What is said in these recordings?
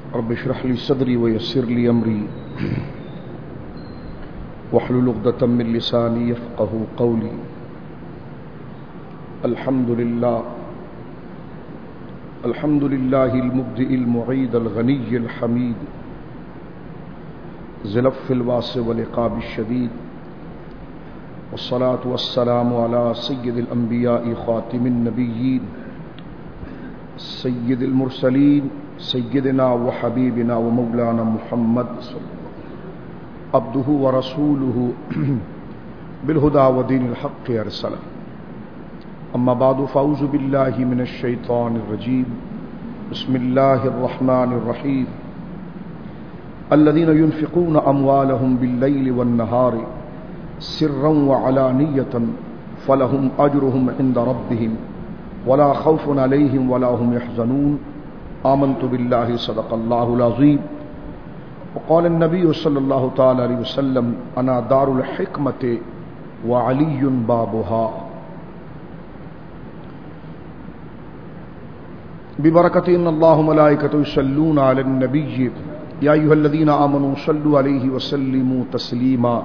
رب اشرح لي صدري ويسر لي أمري واحلل عقدة من لساني يفقهوا قولي. الحمد لله المبدئ المعيد الغني الحميد ذي العفو الواسع والعقاب الشديد، والصلاة والسلام على سيد الأنبياء خاتم النبيين سيد المرسلين سيدنا وحبيبنا ومولانا محمد عبده ورسوله بالهدى ودين الحق أرسله. أما بعد فأعوذ بالله من الشيطان الرجيم. بسم الله الرحمن الرحيم. الذين ينفقون أموالهم بالليل والنهار سرا وعلانية فلهم أجرهم عند ربهم ولا خوف عليهم ولا هم يحزنون. آمنت بالله صدق الله العظيم. وقال النبي صلى الله تعالى عليه وسلم أنا دار الحكمة وعلي بابها. ببركة إن الله ملائكته يصلون على النبي يا أيها الذين آمنوا صلوا عليه وسلموا تسليما.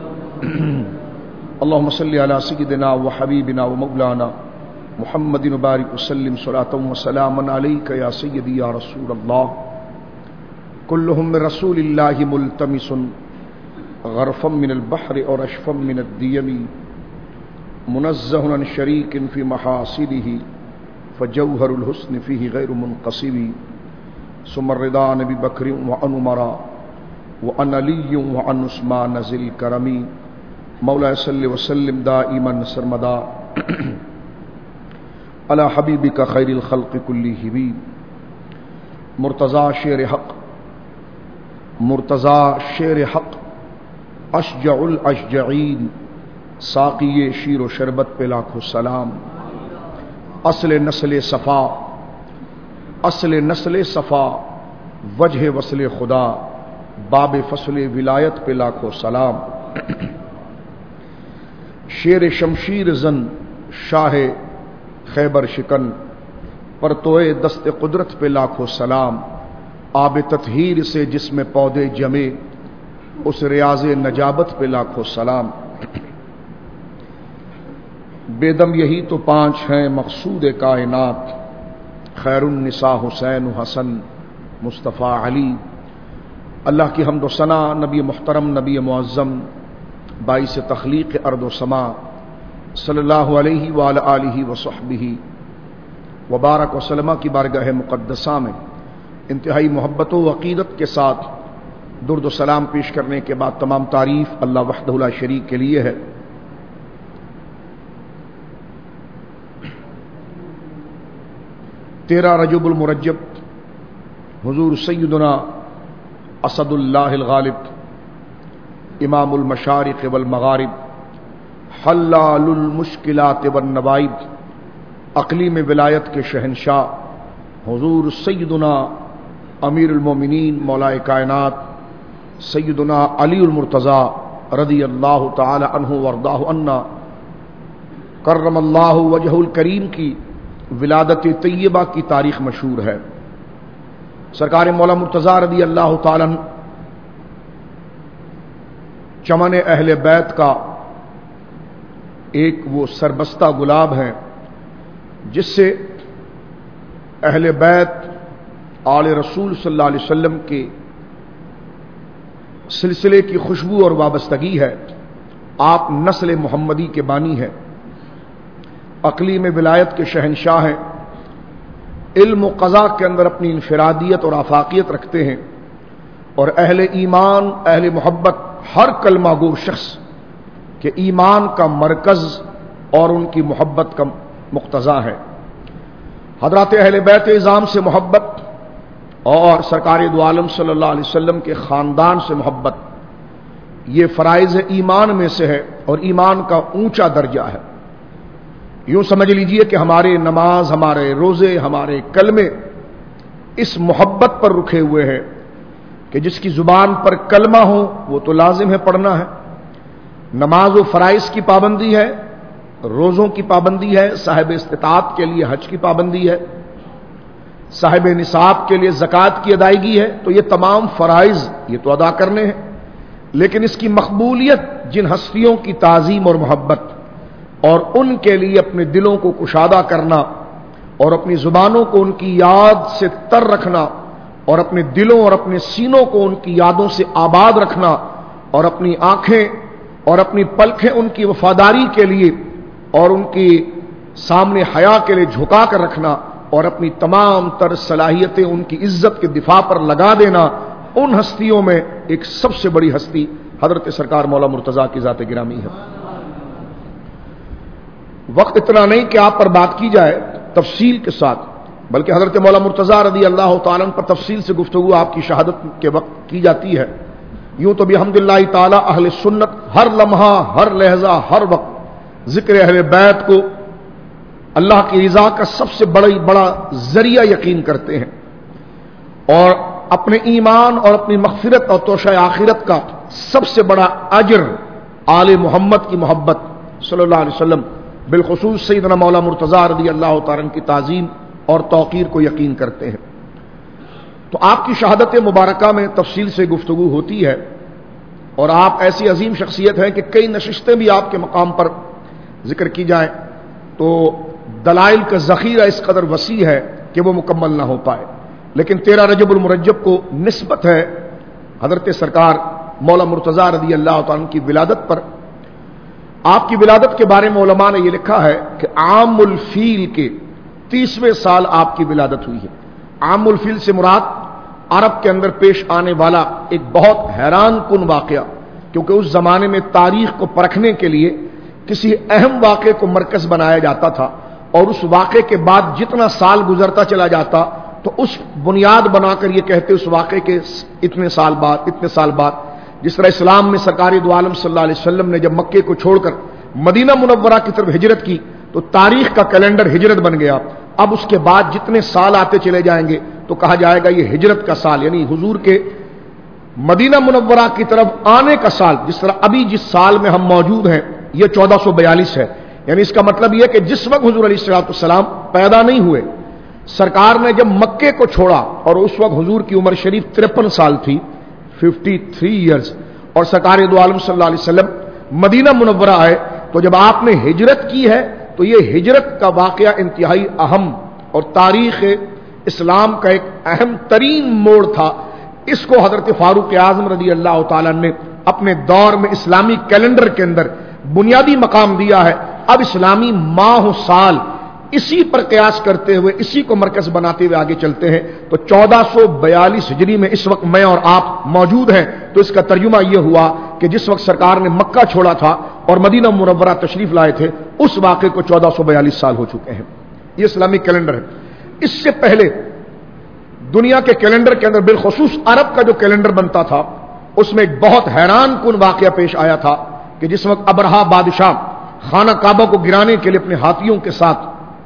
اللهم صل على سيدنا وحبيبنا ومولانا محمد وبارك وسلم صلاة وسلاما عليك يا سيدي يا رسول الله. كلهم من رسول الله ملتمس غرفا من البحر اور اشفا من الديم منزه عن شريك في محاسنه فجوهر الحسن فيه غير منقسم. ثم الرضا عن ابي بكر وعن عمر وعن علي وعن عثمان ذي الكرم. مولاي صل وسلم دائما سرمدا على حبيبك خير الخلق كلهم. مرتضی شیر حق اشجع الاشجعین ساقی شیر و شربت پہ لاکھوں سلام. اصل نسل صفا وجہ وصل خدا باب فصل ولایت پہ لاکھوں سلام. شیر شمشیر زن شاہ خیبر شکن پرتوئے دست قدرت پہ لاکھوں سلام. آب تطہیر سے جس میں پودے جمے اس ریاض نجابت پہ لاکھوں سلام. بیدم یہی تو 5 ہیں مقصود کائنات خیر النساء حسین حسن مصطفیٰ علی. اللہ کی حمد و ثنا نبی محترم نبی معظم باعث تخلیق ارض و سما صلی اللہ علیہ وآلہ آلہ وصحبہ وبارک وسلم کی بارگاہ مقدسہ میں انتہائی محبت و عقیدت کے ساتھ درود و سلام پیش کرنے کے بعد تمام تعریف اللہ وحدہ لا شریک کے لیے ہے. تیرہ رجب المرجب حضور سیدنا اسد اللہ الغالب امام المشارق والمغارب حلال المشکلات والنوائب اقلیم ولایت کے شہنشاہ حضور سیدنا امیر المومنین مولائے کائنات سیدنا علی المرتضی رضی اللہ تعالی عنہ وارضاہ عنا کرم اللہ وجہ الکریم کی ولادت طیبہ کی تاریخ مشہور ہے. سرکار مولا مرتضی رضی اللہ تعالی عنہ چمن اہل بیت کا ایک وہ سربستہ گلاب ہیں جس سے اہل بیت آل رسول صلی اللہ علیہ وسلم کے سلسلے کی خوشبو اور وابستگی ہے. آپ نسل محمدی کے بانی ہیں، اقلیم ولایت کے شہنشاہ ہیں، علم و قضاء کے اندر اپنی انفرادیت اور آفاقیت رکھتے ہیں، اور اہل ایمان اہل محبت ہر کلمہ گو شخص کے ایمان کا مرکز اور ان کی محبت کا مقتضا ہے. حضرات اہل بیت اعظام سے محبت اور سرکار دو عالم صلی اللہ علیہ وسلم کے خاندان سے محبت یہ فرائض ایمان میں سے ہے اور ایمان کا اونچا درجہ ہے. یوں سمجھ لیجئے کہ ہمارے نماز، ہمارے روزے، ہمارے کلمے اس محبت پر رکھے ہوئے ہیں کہ جس کی زبان پر کلمہ ہو وہ تو لازم ہے پڑھنا ہے. نماز و فرائض کی پابندی ہے، روزوں کی پابندی ہے، صاحب استطاعت کے لیے حج کی پابندی ہے، صاحب نصاب کے لیے زکوٰۃ کی ادائیگی ہے تو یہ تمام فرائض یہ تو ادا کرنے ہیں، لیکن اس کی مقبولیت جن ہستیوں کی تعظیم اور محبت اور ان کے لیے اپنے دلوں کو کشادہ کرنا اور اپنی زبانوں کو ان کی یاد سے تر رکھنا اور اپنے دلوں اور اپنے سینوں کو ان کی یادوں سے آباد رکھنا اور اپنی آنکھیں اور اپنی پلکیں ان کی وفاداری کے لیے اور ان کی سامنے حیا کے لیے جھکا کر رکھنا اور اپنی تمام تر صلاحیتیں ان کی عزت کے دفاع پر لگا دینا، ان ہستیوں میں ایک سب سے بڑی ہستی حضرت سرکار مولا مرتضیٰ کی ذات گرامی ہے۔ وقت اتنا نہیں کہ آپ پر بات کی جائے تفصیل کے ساتھ، بلکہ حضرت مولا مرتضیٰ رضی اللہ تعالیٰ پر تفصیل سے گفتگو آپ کی شہادت کے وقت کی جاتی ہے۔ یوں تو بحمدللہ تعالی اہل سنت ہر لمحہ، ہر لحظہ، ہر وقت ذکر اہل بیت کو اللہ کی رضا کا سب سے بڑا ذریعہ یقین کرتے ہیں، اور اپنے ایمان اور اپنی مغفرت اور توشہ آخرت کا سب سے بڑا اجر آل محمد کی محبت صلی اللہ علیہ وسلم، بالخصوص سیدنا مولا مرتضیٰ رضی اللہ تعالیٰ کی تعظیم اور توقیر کو یقین کرتے ہیں۔ تو آپ کی شہادت مبارکہ میں تفصیل سے گفتگو ہوتی ہے، اور آپ ایسی عظیم شخصیت ہیں کہ کئی نشستیں بھی آپ کے مقام پر ذکر کی جائیں تو دلائل کا ذخیرہ اس قدر وسیع ہے کہ وہ مکمل نہ ہو پائے، لیکن 13 رجب المرجب کو نسبت ہے حضرت سرکار مولا مرتضیٰ رضی اللہ تعالیٰ کی ولادت پر۔ آپ کی ولادت کے بارے میں علماء نے یہ لکھا ہے کہ عام الفیل کے 30ویں سال آپ کی ولادت ہوئی ہے۔ عام الفیل سے مراد عرب کے اندر پیش آنے والا ایک بہت حیران کن واقعہ، کیونکہ اس زمانے میں تاریخ کو پرکھنے کے لیے کسی اہم واقعے کو مرکز بنایا جاتا تھا، اور اس واقعے کے بعد جتنا سال گزرتا چلا جاتا تو اس بنیاد بنا کر یہ کہتے اس واقعے کے اتنے سال بعد جس طرح اسلام میں سرکار دو عالم صلی اللہ علیہ وسلم نے جب مکے کو چھوڑ کر مدینہ منورہ کی طرف ہجرت کی تو تاریخ کا کیلنڈر ہجرت بن گیا۔ اب اس کے بعد جتنے سال آتے چلے جائیں گے تو کہا جائے گا یہ ہجرت کا سال، یعنی حضور کے مدینہ منورہ کی طرف آنے کا سال۔ جس طرح ابھی جس سال میں ہم موجود ہیں یہ 1442 ہے، یعنی اس کا مطلب یہ کہ جس وقت حضور علیہ السلام پیدا نہیں ہوئے، سرکار نے جب مکے کو چھوڑا اور اس وقت حضور کی عمر شریف 53 سال تھی، 53 ایئرز، اور سرکار دو عالم صلی اللہ علیہ وسلم مدینہ منورہ آئے، تو جب آپ نے ہجرت کی ہے تو یہ ہجرت کا واقعہ انتہائی اہم اور تاریخ اسلام کا ایک اہم ترین موڑ تھا۔ اس کو حضرت فاروق اعظم رضی اللہ تعالیٰ نے اپنے دور میں اسلامی کیلنڈر کے اندر بنیادی مقام دیا ہے۔ اب اسلامی ماہ و سال اسی پر قیاس کرتے ہوئے، اسی کو مرکز بناتے ہوئے آگے چلتے ہیں، تو 1442 ہجری میں اس وقت میں اور آپ موجود ہیں، تو اس کا ترجمہ یہ ہوا کہ جس وقت سرکار نے مکہ چھوڑا تھا اور مدینہ منورہ تشریف لائے تھے اس واقعے کو 1442 سال ہو چکے ہیں۔ یہ اسلامی کیلنڈر ہے۔ اس سے پہلے دنیا کے کیلنڈر کے اندر بالخصوص عرب کا جو کیلنڈر بنتا تھا اس میں ایک بہت حیران کن واقعہ پیش آیا تھا کہ جس وقت ابرہہ بادشاہ خانہ کعبہ کو گرانے کے لیے اپنے ہاتھیوں کے ساتھ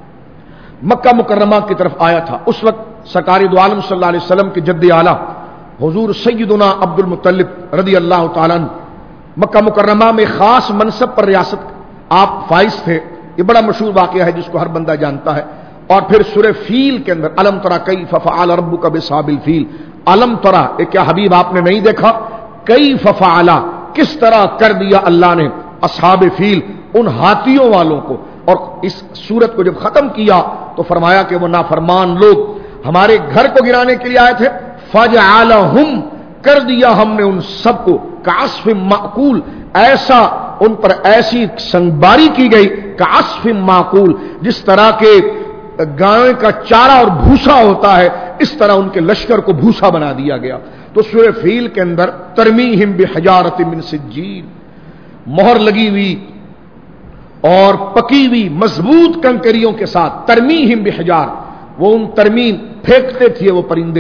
مکہ مکرمہ کی طرف آیا تھا، اس وقت سرکار دو عالم صلی اللہ علیہ وسلم کے جد اعلیٰ حضور سیدنا عبد المطلب رضی اللہ تعالیٰ عنہ مکہ مکرمہ میں خاص منصب پر ریاست آپ فائز تھے۔ یہ بڑا مشہور واقعہ ہے جس کو ہر بندہ جانتا ہے۔ اور پھر سورہ فیل کے اندر الم تری کیف فعل ربک باصحاب الفیل، الم تری، کیا حبیب آپ نے نہیں دیکھا، کیف فعل، کس طرح کر دیا اللہ نے اصحاب فیل، ان ہاتھیوں والوں کو۔ اور اس سورت کو جب ختم کیا تو فرمایا کہ وہ نافرمان لوگ ہمارے گھر کو گرانے کے لیے آئے تھے، فجعلہم، کر دیا ہم نے ان سب کو کعصف مأکول، ایسا ان پر ایسی سنگباری کی گئی کعصف مأکول، جس طرح کے گائے کا چارہ اور بھوسا ہوتا ہے اس طرح ان کے لشکر کو بھوسا بنا دیا گیا۔ تو سورہ فیل کے اندر ترمیہم بحجارۃ من سجیل، مہر لگی ہوئی اور پکی ہوئی مضبوط کنکریوں کے ساتھ، ترمیہم بحجار، وہ ان ترمیم پھینکتے تھے وہ پرندے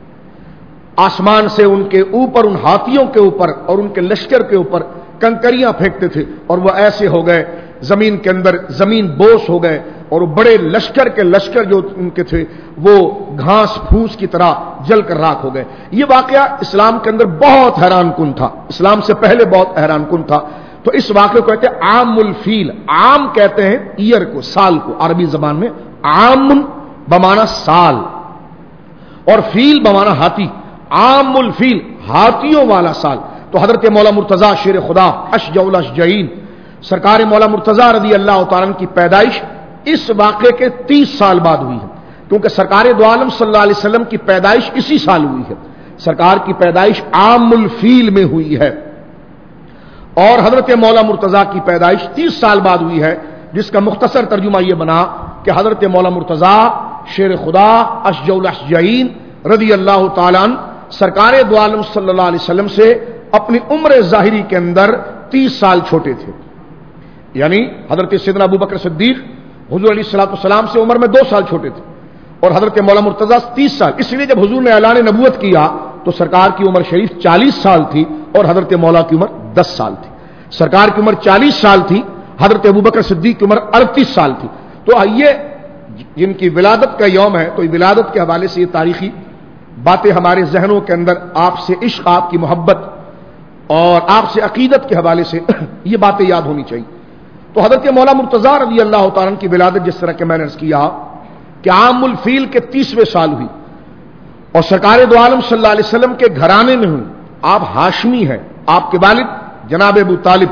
آسمان سے ان کے اوپر، ان ہاتھیوں کے اوپر اور ان کے لشکر کے اوپر کنکریاں پھینکتے تھے، اور وہ ایسے ہو گئے زمین کے اندر، زمین بوس ہو گئے، اور بڑے لشکر کے لشکر جو ان کے تھے وہ گھاس پھوس کی طرح جل کر راکھ ہو گئے۔ یہ واقعہ اسلام کے اندر بہت حیران کن تھا، اسلام سے پہلے بہت حیران کن تھا۔ تو اس واقعے کو کہتے ہیں عام الفیل، عام کہتے ہیں ایئر کو، سال کو، عربی زبان میں عام بمعنی سال، اور فیل بمانا ہاتھی، عام الفیل ہاتھیوں والا سال. تو حضرت مولا مرتضیٰ شیر خدا اشجع الاشجعین سرکار مولا مرتضیٰ رضی اللہ تعالیٰ عنہ کی پیدائش اس واقعے کے 30 سال بعد ہوئی ہے، کیونکہ سرکار دو عالم صلی اللہ علیہ وسلم کی پیدائش اسی سال ہوئی ہے. سرکار کی پیدائش عام الفیل میں ہوئی ہے اور حضرت مولا مرتضیٰ کی پیدائش 30 سال بعد ہوئی ہے، جس کا مختصر ترجمہ یہ بنا کہ حضرت مولا مرتضیٰ شیر خدا اشجع الاشجعین رضی اللہ تعالیٰ عنہ سرکار دو عالم صلی اللہ علیہ وسلم سے اپنی عمر ظاہری کے اندر 30 سال چھوٹے تھے. یعنی حضرت سیدنا ابو بکر صدیق حضور علیہ الصلوۃ والسلام سے عمر میں 2 سال چھوٹے تھے اور حضرت مولا مرتضیٰ 30 سال. اس لیے جب حضور نے اعلان نبوت کیا تو سرکار کی عمر شریف 40 سال تھی اور حضرت مولا کی عمر 10 سال تھی. سرکار کی عمر 40 سال تھی، حضرت ابو بکر صدیق کی عمر 38 سال تھی. تو آئیے جن کی ولادت کا یوم ہے تو ولادت کے حوالے سے یہ تاریخی باتیں ہمارے ذہنوں کے اندر آپ سے عشق، آپ کی محبت اور آپ سے عقیدت کے حوالے سے یہ باتیں یاد ہونی چاہیے. تو حضرت مولا مرتضیٰ رضی اللہ تعالیٰ عنہ کی ولادت جس طرح کہ میں نے عرض کیا کہ عام الفیل کے 30ویں سال ہوئی اور سرکار دو عالم صلی اللہ علیہ وسلم کے گھرانے میں ہوئی. آپ ہاشمی ہیں، آپ کے والد جناب ابو طالب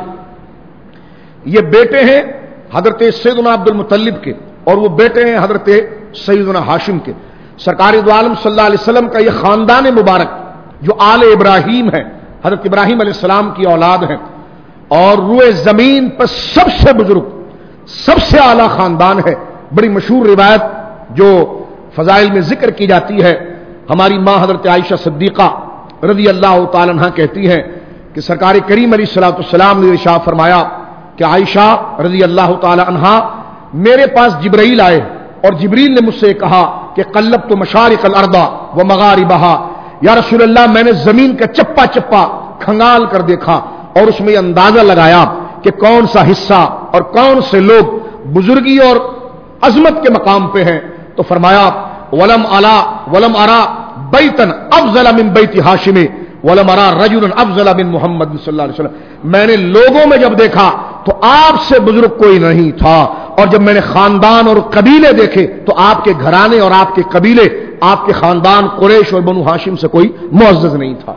یہ بیٹے ہیں حضرت سیدنا عبد المطلب کے اور وہ بیٹے ہیں حضرت سیدنا ہاشم کے. سرکار دو عالم صلی اللہ علیہ وسلم کا یہ خاندان مبارک جو آل ابراہیم ہے، حضرت ابراہیم علیہ السلام کی اولاد ہیں اور روئے زمین پر سب سے بزرگ سب سے اعلیٰ خاندان ہے. بڑی مشہور روایت جو فضائل میں ذکر کی جاتی ہے، ہماری ماں حضرت عائشہ صدیقہ رضی اللہ تعالی عنہ کہتی ہیں کہ سرکار کریم علیہ الصلوۃ والسلام نے ارشاد فرمایا کہ عائشہ رضی اللہ تعالی عنہ میرے پاس جبرائیل آئے اور جبریل نے مجھ سے کہا کہ قلبت مشارق الارض و مغاربہا، یا رسول اللہ میں نے زمین کا چپا چپا کھنگال کر دیکھا اور اس میں یہ اندازہ لگایا کہ کون سا حصہ اور کون سے لوگ بزرگی اور عظمت کے مقام پہ ہیں. تو فرمایا ولم ارا بیتن افضل من بیت ہاشم ولم ارا رجلا افضل من محمد صلی اللہ علیہ وسلم. میں نے لوگوں میں جب دیکھا تو آپ سے بزرگ کوئی نہیں تھا اور جب میں نے خاندان اور قبیلے دیکھے تو آپ کے گھرانے اور آپ کے قبیلے، آپ کے خاندان قریش اور بنو ہاشم سے کوئی معزز نہیں تھا.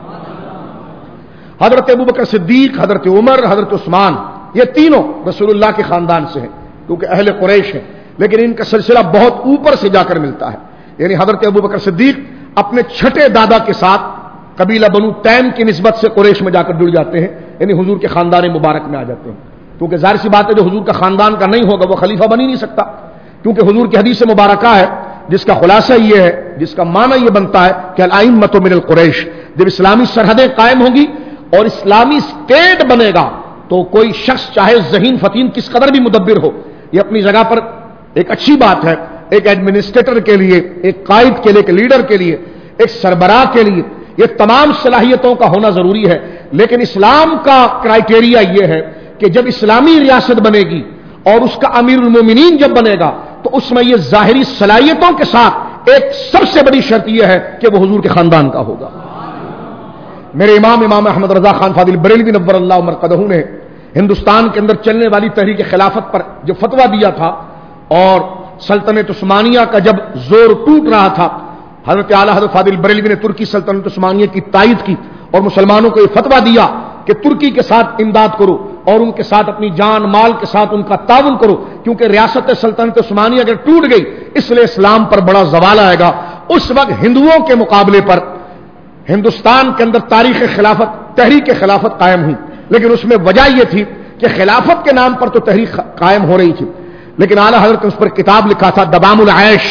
حضرت ابو بکر صدیق، حضرت عمر، حضرت عثمان یہ تینوں رسول اللہ کے خاندان سے ہیں کیونکہ اہل قریش ہیں، لیکن ان کا سلسلہ بہت اوپر سے جا کر ملتا ہے. یعنی حضرت ابو بکر صدیق اپنے چھٹے دادا کے ساتھ قبیلہ بنو تیم کی نسبت سے قریش میں جا کر جڑ جاتے ہیں، یعنی حضور کے خاندان مبارک میں آ جاتے ہیں. کیونکہ ظاہر سی بات ہے جو حضور کا خاندان کا نہیں ہوگا وہ خلیفہ بن ہی نہیں سکتا، کیونکہ حضور کی حدیث مبارکہ ہے جس کا خلاصہ یہ ہے، جس کا معنی یہ بنتا ہے کہ الائمۃ من القریش. جب اسلامی سرحدیں قائم ہوں گی اور اسلامی اسٹیٹ بنے گا تو کوئی شخص چاہے ذہین فتین کس قدر بھی مدبر ہو، یہ اپنی جگہ پر ایک اچھی بات ہے. ایک ایڈمنسٹریٹر کے لیے، ایک قائد کے لیے، ایک لیڈر کے لیے، ایک سربراہ کے لیے یہ تمام صلاحیتوں کا ہونا ضروری ہے. لیکن اسلام کا کرائٹیریا یہ ہے کہ جب اسلامی ریاست بنے گی اور اس کا امیر المومنین جب بنے گا تو اس میں یہ ظاہری صلاحیتوں کے ساتھ ایک سب سے بڑی شرط یہ ہے کہ وہ حضور کے خاندان کا ہوگا. میرے امام احمد رضا خان فاضل بریلوی نور اللہ مرقدہ نے ہندوستان کے اندر چلنے والی تحریک خلافت پر جو فتویٰ دیا تھا اور سلطنت عثمانیہ کا جب زور ٹوٹ رہا تھا، حضرت اعلیٰ حضرت فاضل بریلوی نے ترکی سلطنت عثمانیہ کی تائید کی اور مسلمانوں کو یہ فتویٰ دیا کہ ترکی کے ساتھ امداد کرو اور ان کے ساتھ اپنی جان مال کے ساتھ ان کا تعاون کرو، کیونکہ ریاست سلطنت عثمانیہ اگر ٹوٹ گئی اس لیے اسلام پر بڑا زوال آئے گا. اس وقت ہندوؤں کے مقابلے پر ہندوستان کے اندر تاریخ خلافت، تحریک خلافت قائم ہوئی، لیکن اس میں وجہ یہ تھی کہ خلافت کے نام پر تو تحریک قائم ہو رہی تھی، لیکن اعلیٰ حضرت نے اس پر کتاب لکھا تھا دبام العیش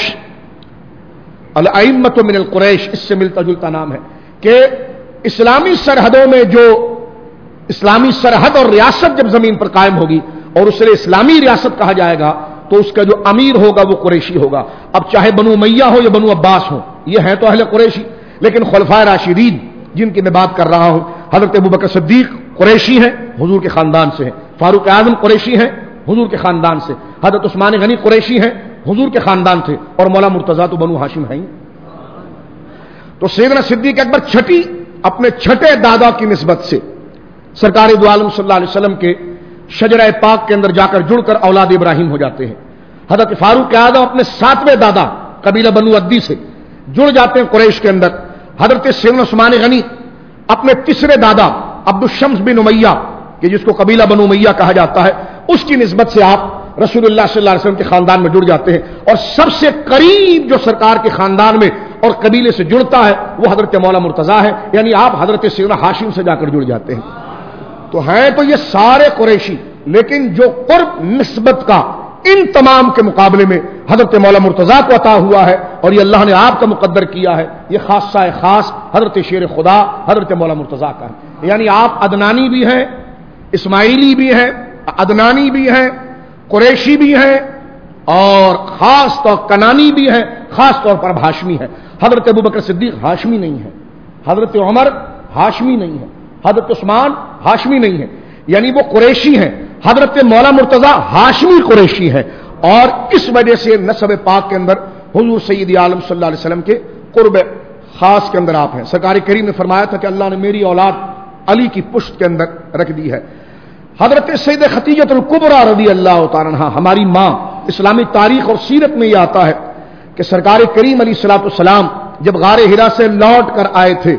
الائمۃ من القریش، اس سے ملتا جلتا نام ہے کہ اسلامی سرحدوں میں جو اسلامی سرحد اور ریاست جب زمین پر قائم ہوگی اور اسے اسلامی ریاست کہا جائے گا تو اس کا جو امیر ہوگا وہ قریشی ہوگا. اب چاہے بنو امیہ ہو یا بنو عباس ہو، یہ ہیں تو اہل قریشی، لیکن خلفائے راشدین جن کی میں بات کر رہا ہوں، حضرت ابو بکر صدیق قریشی ہیں، حضور کے خاندان سے ہیں. فاروق اعظم قریشی ہیں، حضور کے خاندان سے. حضرت عثمان غنی قریشی ہیں، حضور کے خاندان تھے. اور مولا مرتضیٰ تو بنو ہاشم ہیں. تو سیدنا صدیق اکبر اپنے چھٹے دادا کی نسبت سے سرکار دو عالم صلی اللہ علیہ وسلم کے شجرہ پاک کے اندر جا کر جڑ کر اولاد ابراہیم ہو جاتے ہیں. حضرت فاروق اعظم اپنے 7ویں دادا قبیلہ بنو عدی سے جڑ جاتے ہیں قریش کے اندر. حضرت سیدنا عثمان غنی اپنے تیسرے دادا عبد الشمس بن امیہ کہ جس کو قبیلہ بنو امیہ کہا جاتا ہے, اس کی نسبت سے آپ رسول اللہ صلی اللہ علیہ وسلم کے خاندان میں جڑ جاتے ہیں. اور سب سے قریب جو سرکار کے خاندان میں اور قبیلے سے جڑتا ہے وہ حضرت مولا مرتضیٰ ہے, یعنی آپ حضرت سیدنا ہاشم سے جا کر جڑ جاتے ہیں. تو ہیں تو یہ سارے قریشی, لیکن جو قرب نسبت کا ان تمام کے مقابلے میں حضرت مولا مرتضیٰ کو عطا ہوا ہے اور یہ اللہ نے آپ کا مقدر کیا ہے, یہ خاصہ خاص حضرت شیر خدا حضرت مولا مرتضیٰ کا ہے. یعنی آپ عدنانی بھی ہیں, اسماعیلی بھی ہیں, عدنانی بھی ہیں, قریشی بھی ہیں, اور خاص طور کنانی بھی ہیں, خاص طور پر ہاشمی ہیں. حضرت ابوبکر صدیق ہاشمی نہیں ہے, حضرت عمر ہاشمی نہیں ہے, حضرت عثمان ہاشمی نہیں ہے, یعنی وہ قریشی ہیں. حضرت مولا مرتضیٰ ہاشمی قریشی ہیں, اور اس وجہ سے نسب پاک کے اندر حضور سید عالم صلی اللہ علیہ وسلم کے قرب خاص کے اندر آپ ہیں. سرکار کریم نے فرمایا تھا کہ اللہ نے میری اولاد علی کی پشت کے اندر رکھ دی ہے. حضرت سید خدیجہ الکبریٰ رضی اللہ تعالیٰ عنہا ہماری ماں, اسلامی تاریخ اور سیرت میں یہ آتا ہے کہ سرکار کریم علیہ الصلوۃ والسلام جب غار حرا سے لوٹ کر آئے تھے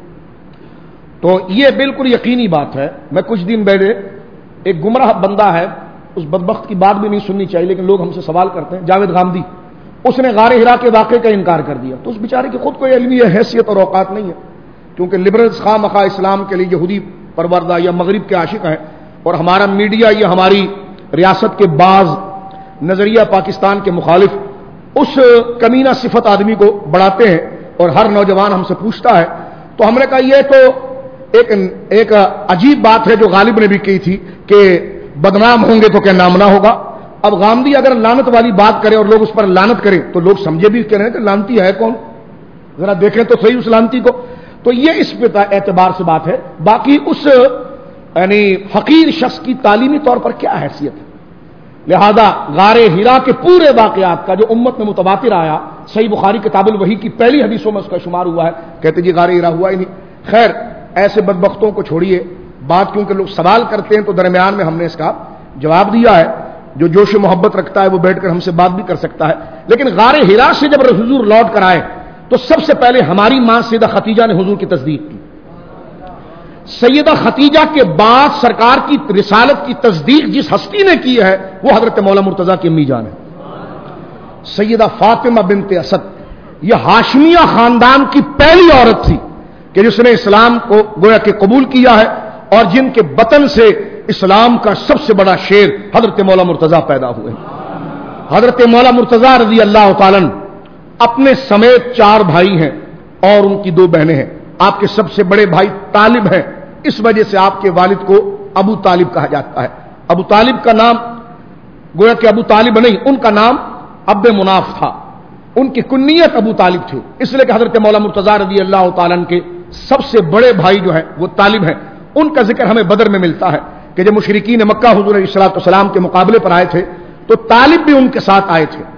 تو یہ بالکل یقینی بات ہے, میں کچھ دن پہلے ایک گمراہ بندہ ہے, اس بدبخت کی بات بھی نہیں سننی چاہیے لیکن لوگ ہم سے سوال کرتے ہیں, جاوید غامدی, اس نے غار حرا کے واقعے کا انکار کر دیا. تو اس بیچارے کی خود کوئی علمی حیثیت اور اوقات نہیں ہے, کیونکہ لبرلز خواہ مخواہ اسلام کے لیے یہودی پروردہ یا مغرب کے عاشق ہیں, اور ہمارا میڈیا یہ ہماری ریاست کے بعض نظریہ پاکستان کے مخالف اس کمینہ صفت آدمی کو بڑھاتے ہیں, اور ہر نوجوان ہم سے پوچھتا ہے. تو ہم نے کہا یہ تو ایک عجیب بات ہے جو غالب نے بھی کی تھی کہ بدنام ہوں گے تو کیا نام نہ ہوگا. اب غامدی اگر لعنت والی بات کرے اور لوگ اس پر لعنت کریں تو لوگ سمجھے بھی کہہ رہے ہیں کہ لعنتی ہے کون, ذرا دیکھیں تو صحیح اس لعنتی کو. تو یہ اس اعتبار سے بات ہے. باقی اس یعنی حقیر شخص کی تعلیمی طور پر کیا حیثیت ہے, لہذا غار حرا کے پورے واقعات کا جو امت میں متواتر آیا, صحیح بخاری کتاب الوحی کی پہلی حدیثوں میں اس کا شمار ہوا ہے, کہتے جی غار حرا ہوا ہی نہیں. خیر ایسے بدبختوں کو چھوڑیے, بات کیونکہ لوگ سوال کرتے ہیں تو درمیان میں ہم نے اس کا جواب دیا ہے. جو جوش و محبت رکھتا ہے وہ بیٹھ کر ہم سے بات بھی کر سکتا ہے. لیکن غار حرا سے جب حضور لوٹ کر آئے تو سب سے پہلے ہماری ماں سیدہ خدیجہ نے حضور کی تصدیق کی. سیدہ خدیجہ کے بعد سرکار کی رسالت کی تصدیق جس ہستی نے کی ہے وہ حضرت مولا مرتضیٰ کی امی جان ہے, سیدہ فاطمہ بنت اسد. یہ ہاشمیہ خاندان کی پہلی عورت تھی کہ جس نے اسلام کو گویا کہ قبول کیا ہے, اور جن کے بطن سے اسلام کا سب سے بڑا شیر حضرت مولا مرتضیٰ پیدا ہوئے. حضرت مولا مرتضیٰ رضی اللہ تعالیٰ اپنے سمیت 4 بھائی ہیں اور ان کی 2 بہنیں ہیں. آپ کے سب سے بڑے بھائی طالب ہیں, اس وجہ سے آپ کے والد کو ابو طالب کہا جاتا ہے. ابو طالب کا نام گویا کہ ابو طالب نہیں, ان کا نام عبد مناف تھا, ان کی کنیت ابو طالب تھی, اس لیے کہ حضرت مولا مرتضیٰ رضی اللہ تعالیٰ کے سب سے بڑے بھائی جو ہیں وہ طالب ہیں. ان کا ذکر ہمیں بدر میں ملتا ہے کہ جب مشرکین مکہ حضور علیہ الصلوۃ والسلام کے مقابلے پر آئے تھے تو طالب بھی ان کے ساتھ آئے تھے,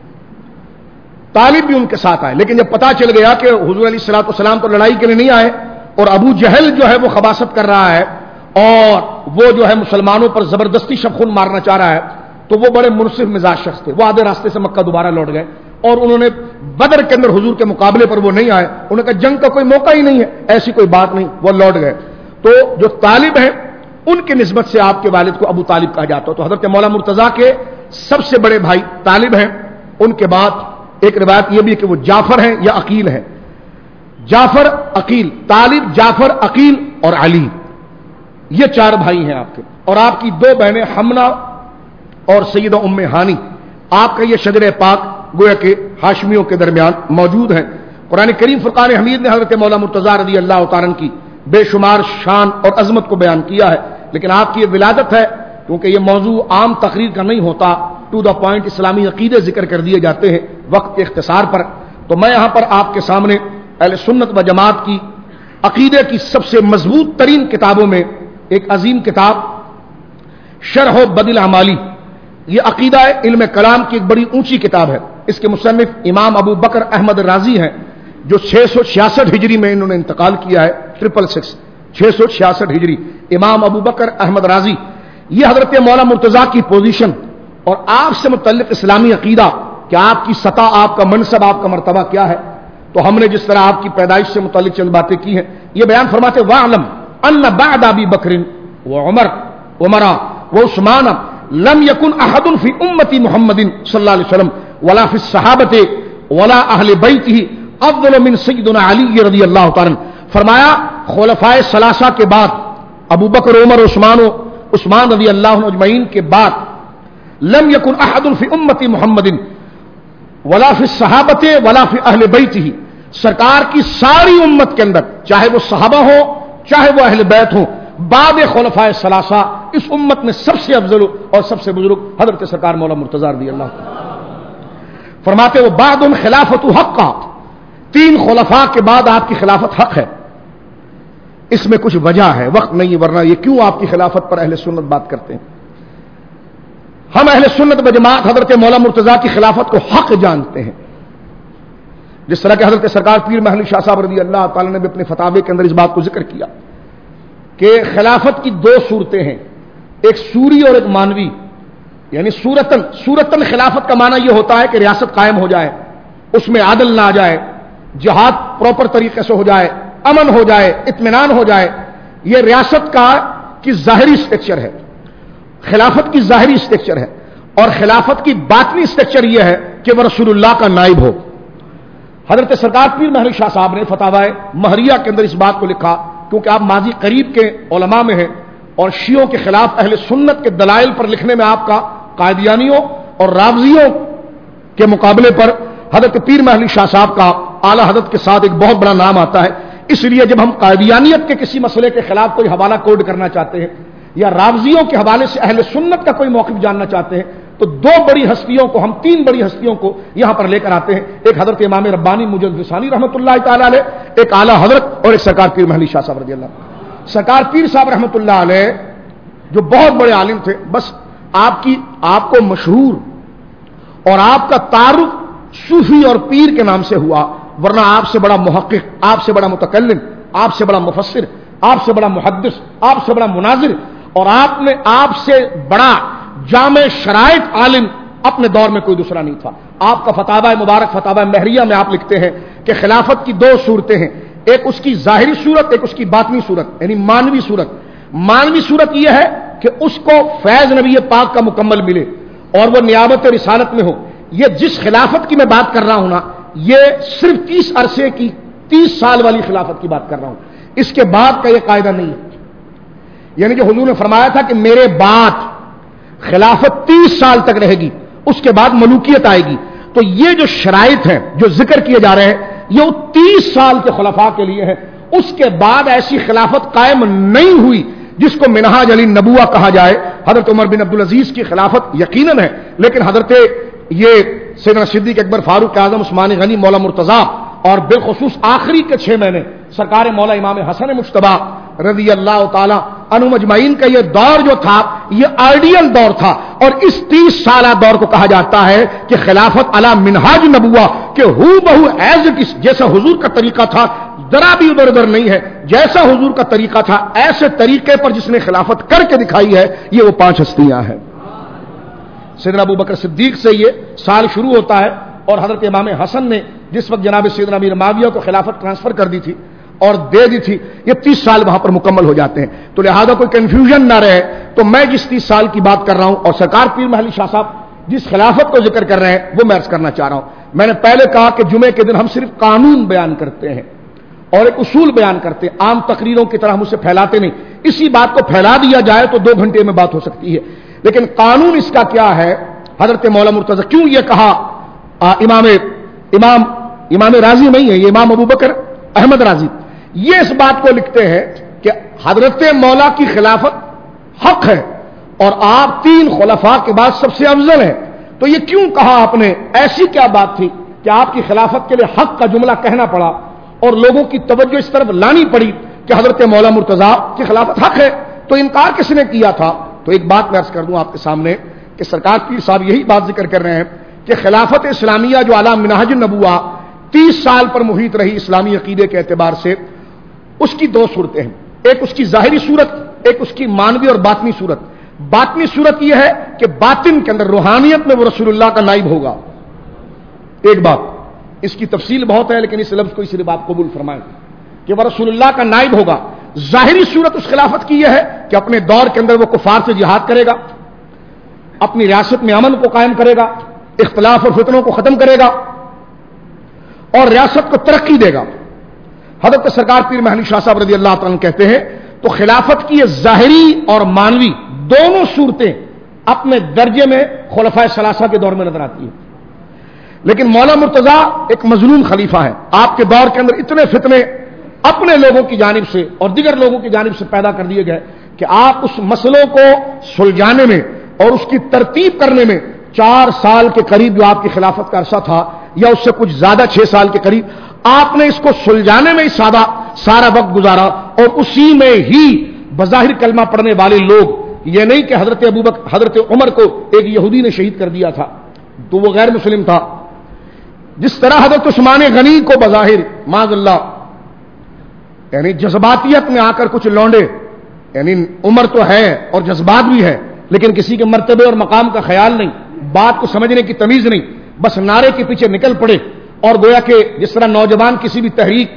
طالب بھی ان کے ساتھ آئے. لیکن جب پتا چل گیا کہ حضور علیہ الصلوۃ والسلام تو لڑائی کے لیے نہیں آئے اور ابو جہل جو ہے وہ خباثت کر رہا ہے اور وہ جو ہے مسلمانوں پر زبردستی شبخون مارنا چاہ رہا ہے, تو وہ بڑے منصف مزاج شخص تھے. وہ آدھے راستے سے مکہ دوبارہ لوٹ گئے اور انہوں نے بدر کے اندر حضور کے مقابلے پر وہ نہیں آئے. انہوں نے کہا جنگ کا کوئی موقع ہی نہیں ہے, ایسی کوئی بات نہیں, وہ لوٹ گئے. تو جو طالب ہیں ان کی نسبت سے آپ کے والد کو ابو طالب کہا جاتا ہے. تو حضرت مولا مرتضیٰ کے سب سے بڑے بھائی طالب ہیں. ان کے بعد ایک روایت یہ بھی ہے کہ وہ جعفر ہیں یا عقیل ہیں. جعفر عقیل, طالب جعفر عقیل اور علی, یہ 4 بھائی ہیں آپ کے. اور آپ کی 2 بہنیں حمنا اور سیدہ ام ہانی. آپ کا یہ شجر پاک گویا کہ ہاشمیوں کے درمیان موجود ہیں. قرآن کریم فرقان حمید نے حضرت مولا مرتضیٰ رضی اللہ تعالیٰ کی بے شمار شان اور عظمت کو بیان کیا ہے. لیکن آپ کی یہ ولادت ہے, کیونکہ یہ موضوع عام تقریر کا نہیں ہوتا, ٹو دا پوائنٹ اسلامی عقیدے ذکر کر دیے جاتے ہیں وقت کے اختصار پر. تو میں یہاں پر آپ کے سامنے اہل سنت و جماعت کی عقیدے کی سب سے مضبوط ترین کتابوں میں ایک عظیم کتاب شرح بدیع الاعمالی, یہ عقیدہ علم کلام کی ایک بڑی اونچی کتاب ہے. اس کے مصنف امام ابو بکر احمد رازی ہیں جو 666 ہجری میں انہوں نے انتقال کیا ہے. 666 ہجری امام ابو بکر احمد رازی. یہ حضرت مولا مرتضیٰ کی پوزیشن اور آپ سے متعلق اسلامی عقیدہ کہ آپ کی سطح, آپ کا منصب, آپ کا مرتبہ کیا ہے, تو ہم نے جس طرح آپ کی پیدائش سے متعلق چند باتیں کی ہیں، یہ بیان فرماتے وَاعْلَمْ أَنَّ بَعْدَ أَبِي بَكْرٍ وَعُمَرَ وَعُثْمَانَ لَمْ يَكُنْ أَحَدٌ فِي أُمَّةِ مُحَمَّدٍ صلی اللہ علیہ وسلم ولا فی الصحابۃ ولا اہل بیتہ افضل من سیدنا علی رضی اللہ تعالی عنہ. فرمایا خلفائے ثلاثہ کے بعد، ابو بکر، عمر، عثمان رضی اللہ عنہ اجمعین کے بعد، لم یکن احد فی امتی محمد ولا فی الصحابۃ ولا فی اہل بیتہ، سرکار کی ساری امت کے اندر، چاہے وہ صحابہ ہو چاہے وہ اہل بیت ہو، بعد خلفائے ثلاثہ اس امت میں سب سے افضل اور سب سے بزرگ حضرت سرکار مولا مرتضی رضی اللہ عنہ. فرماتے وہ بعد خلافت حق، تین خلفاء کے بعد آپ کی خلافت حق ہے. اس میں کچھ وجہ ہے، وقت نہیں، ورنہ یہ کیوں آپ کی خلافت پر اہل سنت بات کرتے ہیں؟ ہم اہل سنت و جماعت حضرت مولا مرتضی کی خلافت کو حق جانتے ہیں، جس طرح کہ حضرت سرکار پیر محل شاہ صاحب رضی اللہ تعالی نے بھی اپنے فتاوے کے اندر اس بات کو ذکر کیا کہ خلافت کی دو صورتیں ہیں، ایک سوری اور ایک مانوی. یعنی صورتن خلافت کا معنی یہ ہوتا ہے کہ ریاست قائم ہو جائے، اس میں عدل نہ آ جائے، جہاد پراپر طریقے سے ہو جائے، امن ہو جائے، اطمینان ہو جائے. یہ ریاست کی ظاہری اسٹرکچر ہے، خلافت کی ظاہری اسٹرکچر ہے. اور خلافت کی باطنی اسٹرکچر یہ ہے کہ وہ رسول اللہ کا نائب ہو. حضرت سرکار پیر محل شاہ صاحب نے فتاوی مہریہ کے اندر اس بات کو لکھا، کیونکہ آپ ماضی قریب کے علماء میں ہیں، اور شیعوں کے خلاف اہل سنت کے دلائل پر لکھنے میں آپ کا قائدیانیوں اور رافضیوں کے مقابلے پر حضرت پیر محل شاہ صاحب کا اعلی حضرت کے ساتھ ایک بہت بڑا نام آتا ہے. اس لیے جب ہم قائدیانیت کے کسی مسئلے کے خلاف کوئی حوالہ کوڈ کرنا چاہتے ہیں یا رافضیوں کے حوالے سے اہل سنت کا کوئی موقف جاننا چاہتے ہیں تو دو بڑی ہستیوں کو، ہم تین بڑی ہستیوں کو یہاں پر لے کر آتے ہیں. ایک حضرت امام ربانی مجدد ثانی رحمۃ اللہ تعالی علیہ، ایک اعلی حضرت، اور ایک سرکار پیر محل شاہ صاحب رضی اللہ عنہ. سرکار پیر صاحب رحمۃ اللہ علیہ جو بہت بڑے عالم تھے، بس آپ کو مشہور اور آپ کا تعارف صوفی اور پیر کے نام سے ہوا، ورنہ آپ سے بڑا محقق، آپ سے بڑا متکلم، آپ سے بڑا مفسر، آپ سے بڑا محدث، آپ سے بڑا مناظر، اور آپ سے بڑا جامع شرائط عالم اپنے دور میں کوئی دوسرا نہیں تھا. آپ کا فتاوی مبارک فتاوی مہریہ میں آپ لکھتے ہیں کہ خلافت کی دو صورتیں ہیں، ایک اس کی ظاہری صورت، ایک اس کی باطنی صورت، یعنی مانوی صورت. مانوی صورت یہ ہے کہ اس کو فیض نبی پاک کا مکمل ملے اور وہ نیابت رسالت میں ہو. یہ جس خلافت کی میں بات کر رہا ہوں نا، یہ صرف 30 عرصے کی 30 سال والی خلافت کی بات کر رہا ہوں، اس کے بعد کا یہ قاعدہ نہیں ہے. یعنی کہ حضور نے فرمایا تھا کہ میرے بعد خلافت 30 سال تک رہے گی، اس کے بعد ملوکیت آئے گی. تو یہ جو شرائط ہیں جو ذکر کیے جا رہے ہیں یہ 30 سال کے خلفاء کے لیے ہے. اس کے بعد ایسی خلافت قائم نہیں ہوئی جس کو منہاج علی نبوہ کہا جائے. حضرت عمر بن عبدالعزیز کی خلافت یقیناً ہے، لیکن حضرت یہ سیدنا صدیق اکبر، فاروق اعظم، عثمان غنی، مولا مرتضی، اور بالخصوص آخری کے 6 مہینے سرکار مولا امام حسن مجتبی رضی اللہ تعالی عنہ اجمعین کا یہ دور جو تھا یہ آئیڈیل دور تھا. اور اس 30 سالہ دور کو کہا جاتا ہے کہ خلافت علی منہاج نبوہ، کہ ہو بہو ایز اٹ از، جیسا حضور کا طریقہ تھا ذرا بھی ادھر ادھر نہیں ہے، جیسا حضور کا طریقہ تھا ایسے طریقے پر جس نے خلافت کر کے دکھائی ہے، یہ وہ 5 ہستیاں ہیں. سیدنا ابو بکر صدیق سے یہ سال شروع ہوتا ہے، اور حضرت امام حسن نے جس وقت جناب سیدنا امیر معاویہ کو خلافت ٹرانسفر کر دی تھی اور دے دی تھی، یہ 30 سال وہاں پر مکمل ہو جاتے ہیں. تو لہذا کوئی کنفیوژن نہ رہے، تو میں جس 30 سال کی بات کر رہا ہوں اور سرکار پیر محل شاہ صاحب جس خلافت کو ذکر کر رہے ہیں وہ میں عرض کرنا چاہ رہا ہوں. میں نے پہلے کہا کہ جمعے کے دن ہم صرف قانون بیان کرتے ہیں اور ایک اصول بیان کرتے ہیں، عام تقریروں کی طرح ہم اسے پھیلاتے نہیں. اسی بات کو پھیلا دیا جائے تو 2 گھنٹے میں بات ہو سکتی ہے، لیکن قانون اس کا کیا ہے؟ حضرت مولا مرتضی کیوں یہ کہا؟ امام راضی نہیں ہے، یہ امام ابو بکر احمد راضی یہ اس بات کو لکھتے ہیں کہ حضرت مولا کی خلافت حق ہے اور آپ 3 خلفاء کے بعد سب سے افضل ہیں. تو یہ کیوں کہا آپ نے؟ ایسی کیا بات تھی کہ آپ کی خلافت کے لیے حق کا جملہ کہنا پڑا اور لوگوں کی توجہ اس طرف لانی پڑی کہ حضرت مولا مرتضی کی خلافت حق ہے؟ تو انکار کس نے کیا تھا؟ تو ایک بات میں عرض کر دوں آپ کے سامنے کہ سرکار پیر صاحب یہی بات ذکر کر رہے ہیں کہ خلافت اسلامیہ جو علی منہاج النبوہ 30 سال پر محیط رہی اسلامی عقیدے کے اعتبار سے، اس کی 2 صورتیں ہیں، ایک اس کی ظاہری صورت، ایک اس کی مانوی اور باطنی صورت. باطنی صورت یہ ہے کہ باطن کے اندر روحانیت میں وہ رسول اللہ کا نائب ہوگا، ایک بات. اس کی تفصیل بہت ہے، لیکن اس لفظ کو صرف آپ قبول فرمائیں کہ وہ رسول اللہ کا نائب ہوگا۔ ظاہری صورت اس خلافت کی یہ ہے کہ اپنے دور کے اندر وہ کفار سے جہاد کرے گا، اپنی ریاست میں امن کو قائم کرے گا، اختلاف اور فتنوں کو ختم کرے گا اور ریاست کو ترقی دے گا۔ حضرت سرکار پیر محمد شاہ صاحب رضی اللہ تعالیٰ کہتے ہیں تو خلافت کی یہ ظاہری اور مانوی دونوں صورتیں اپنے درجے میں خلفائے ثلاثہ کے دور میں نظر آتی ہیں، لیکن مولا مرتضیٰ ایک مظلوم خلیفہ ہے۔ آپ کے دور کے اندر اتنے فتنے اپنے لوگوں کی جانب سے اور دیگر لوگوں کی جانب سے پیدا کر دیے گئے کہ آپ اس مسئلوں کو سلجھانے میں اور اس کی ترتیب کرنے میں 4 سال کے قریب جو آپ کی خلافت کا عرصہ تھا یا اس سے کچھ زیادہ 6 سال کے قریب آپ نے اس کو سلجھانے میں ہی سارا وقت گزارا، اور اسی میں ہی بظاہر کلمہ پڑھنے والے لوگ، یہ نہیں کہ حضرت عمر کو ایک یہودی نے شہید کر دیا تھا تو وہ غیر مسلم تھا، جس طرح حضرت عثمان غنی کو بظاہر معاذ اللہ یعنی جذباتیت میں آ کر کچھ لونڈے، یعنی عمر تو ہے اور جذبات بھی ہے لیکن کسی کے مرتبے اور مقام کا خیال نہیں، بات کو سمجھنے کی تمیز نہیں، بس نعرے کے پیچھے نکل پڑے، اور گویا کہ جس طرح نوجوان کسی بھی تحریک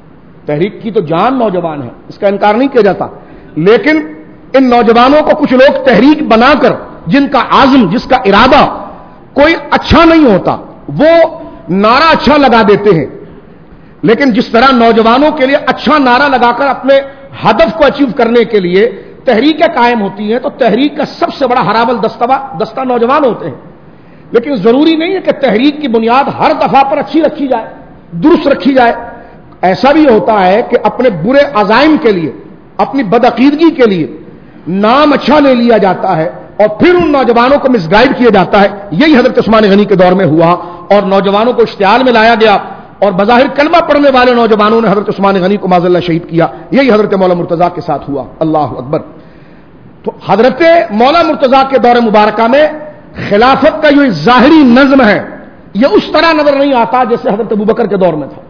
کی تو جان نوجوان ہے، اس کا انکار نہیں کیا جاتا، لیکن ان نوجوانوں کو کچھ لوگ تحریک بنا کر جن کا عزم، جس کا ارادہ کوئی اچھا نہیں ہوتا، وہ نعرہ اچھا لگا دیتے ہیں، لیکن جس طرح نوجوانوں کے لیے اچھا نعرہ لگا کر اپنے ہدف کو اچیو کرنے کے لیے تحریکیں قائم ہوتی ہیں، تو تحریک کا سب سے بڑا ہراول دستہ نوجوان ہوتے ہیں، لیکن ضروری نہیں ہے کہ تحریک کی بنیاد ہر دفعہ پر اچھی رکھی جائے، درست رکھی جائے۔ ایسا بھی ہوتا ہے کہ اپنے برے عزائم کے لیے، اپنی بدعقیدگی کے لیے نام اچھا لے لیا جاتا ہے اور پھر ان نوجوانوں کو مس گائیڈ کیا جاتا ہے۔ یہی حضرت عثمان غنی کے دور میں ہوا اور نوجوانوں کو اشتعال میں لایا گیا اور بظاہر کلمہ پڑھنے والے نوجوانوں نے حضرت عثمان غنی کو معاذ اللہ شہید کیا۔ یہی حضرت مولا مرتضیٰ کے ساتھ ہوا۔ اللہ اکبر۔ تو حضرت مولا مرتضیٰ کے دور مبارکہ میں خلافت کا جو ظاہری نظم ہے یہ اس طرح نظر نہیں آتا جیسے حضرت ابوبکر کے دور میں تھا،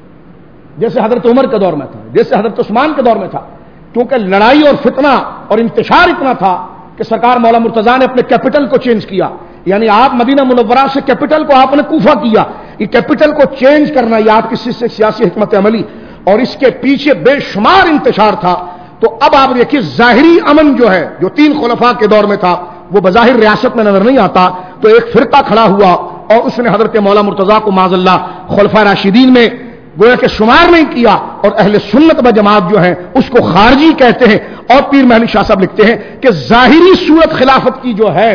جیسے حضرت عمر کے دور میں تھا، جیسے حضرت عثمان کے دور میں تھا، کیونکہ لڑائی اور فتنہ اور انتشار اتنا تھا کہ سرکار مولا مرتضیٰ نے اپنے کیپٹل کو چینج کیا، یعنی آپ مدینہ منورہ سے کیپٹل کو آپ نے کوفہ کیا۔ یہ کیپٹل کو چینج کرنا یہ آپ کی سیاسی حکمت عملی اور اس کے پیچھے بے شمار انتشار تھا۔ تو اب آپ دیکھیے ظاہری امن جو ہے جو 3 خلفاء کے دور میں تھا وہ بظاہر ریاست میں نظر نہیں آتا، تو ایک فرقہ کھڑا ہوا اور اس نے حضرت مولا مرتضیٰ کو معاذ اللہ خلفاء راشدین میں گویا کہ شمار نہیں کیا، اور اہل سنت و جماعت جو ہے اس کو خارجی کہتے ہیں۔ اور پیر محمد شاہ صاحب لکھتے ہیں کہ ظاہری صورت خلافت کی جو ہے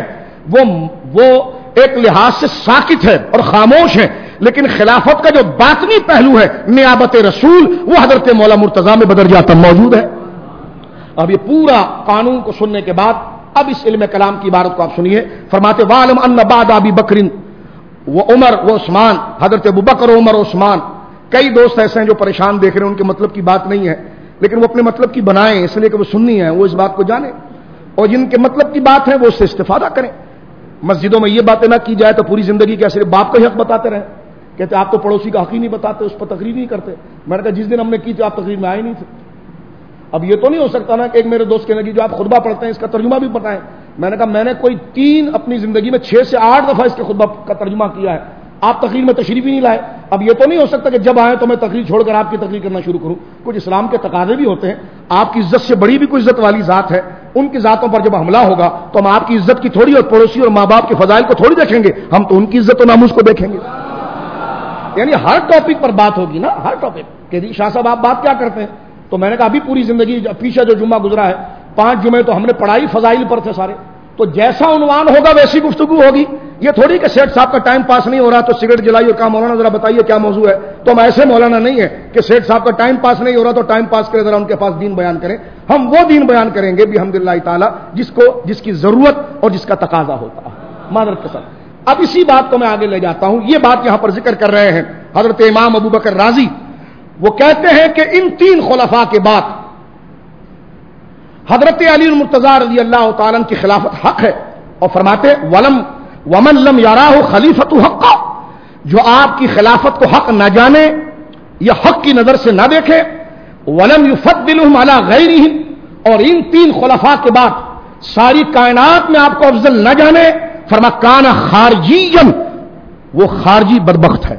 وہ ایک لحاظ سے ساکت ہے اور خاموش ہے، لیکن خلافت کا جو باطنی پہلو ہے نیابت رسول وہ حضرت مولا مرتضیٰ میں بدر جاتا موجود ہے۔ اب یہ پورا قانون کو سننے کے بعد اب اس علم کلام کی عبارت کو آپ سنیے۔ فرماتے وَعْلَمْ أَنَّ بَعْدَ أَبِي بَكْرٍ وَعُمَرَ وَعُثْمَانَ، حضرت ابوبکر عمر عثمان، کئی دوست ایسے ہیں جو پریشان دیکھ رہے ہیں، ان کے مطلب کی بات نہیں ہے لیکن وہ اپنے مطلب کی بنائیں اس لیے کہ وہ سننی ہے، وہ اس بات کو جانیں، اور جن کے مطلب کی بات ہے وہ اس سے استفادہ کریں۔ مسجدوں میں یہ باتیں نہ کی جائے تو پوری زندگی کیا صرف باپ کا ہی حق بتاتے رہیں، کہتے آپ تو پڑوسی کا حق ہی نہیں بتاتے، اس پر تقریر نہیں کرتے۔ میں نے کہا جس دن ہم نے کی تھی آپ تقریر میں آئے نہیں تھے۔ اب یہ تو نہیں ہو سکتا نا کہ ایک میرے دوست کہنے کی جو آپ خطبہ پڑھتے ہیں اس کا ترجمہ بھی بتائیں۔ میں نے کہا میں نے کوئی 3 اپنی زندگی میں 6 سے 8 دفعہ اس کے خطبہ کا ترجمہ کیا ہے، آپ تقریر میں تشریف ہی نہیں لائے۔ اب یہ تو نہیں ہو سکتا کہ جب آئے تو میں تقریر چھوڑ کر آپ کی تقریر کرنا شروع کروں۔ کچھ اسلام کے تقاضے بھی ہوتے ہیں، آپ کی عزت سے بڑی بھی کوئی عزت والی ذات ہے، ان کی ذاتوں پر جب حملہ ہوگا تو ہم آپ کی عزت کی تھوڑی اور پڑوسی اور ماں باپ کے فضائل کو تھوڑی دیکھیں گے، ہم تو ان کی عزت و ناموس کو دیکھیں گے۔ یعنی ہر ٹاپک پر بات ہوگی نا، ہر ٹاپک کہ شاہ صاحب آپ بات کیا کرتے ہیں، تو میں نے کہا ابھی پوری زندگی پیچھے جو جمعہ گزرا ہے 5 جمعے تو ہم نے پڑھائی فضائل پر تھے سارے، تو جیسا عنوان ہوگا ویسی گفتگو ہوگی۔ یہ تھوڑی کہ سیٹ صاحب کا ٹائم پاس نہیں ہو رہا تو سگریٹ جلائی اور کہا مولانا ذرا بتائیے کیا موضوع ہے، تو ہم ایسے مولانا نہیں ہے کہ سیٹ صاحب کا ٹائم پاس نہیں ہو رہا تو ٹائم پاس کرے ذرا ان کے پاس دین بیان کریں۔ ہم وہ دین بیان کریں گے بحمدللہ تعالی جس کی ضرورت اور جس کا تقاضا ہوتا ہے معذرت کے ساتھ۔ اب اسی بات کو میں آگے لے جاتا ہوں، یہ بات یہاں پر ذکر کر رہے ہیں حضرت امام ابوبکر رازی، وہ کہتے ہیں کہ ان 3 خلفاء کے بعد حضرت علی المرتضیٰ رضی اللہ تعالیٰ عنہ کی خلافت حق ہے، اور فرماتے ومن لم یراہ خلیفۃ حقا، جو آپ کی خلافت کو حق نہ جانے یا حق کی نظر سے نہ دیکھے، ولم یفضلہم علی غیرہم، اور ان 3 خلفاء کے بعد ساری کائنات میں آپ کو افضل نہ جانے، فرما کان خارجیا، وہ خارجی بدبخت ہے۔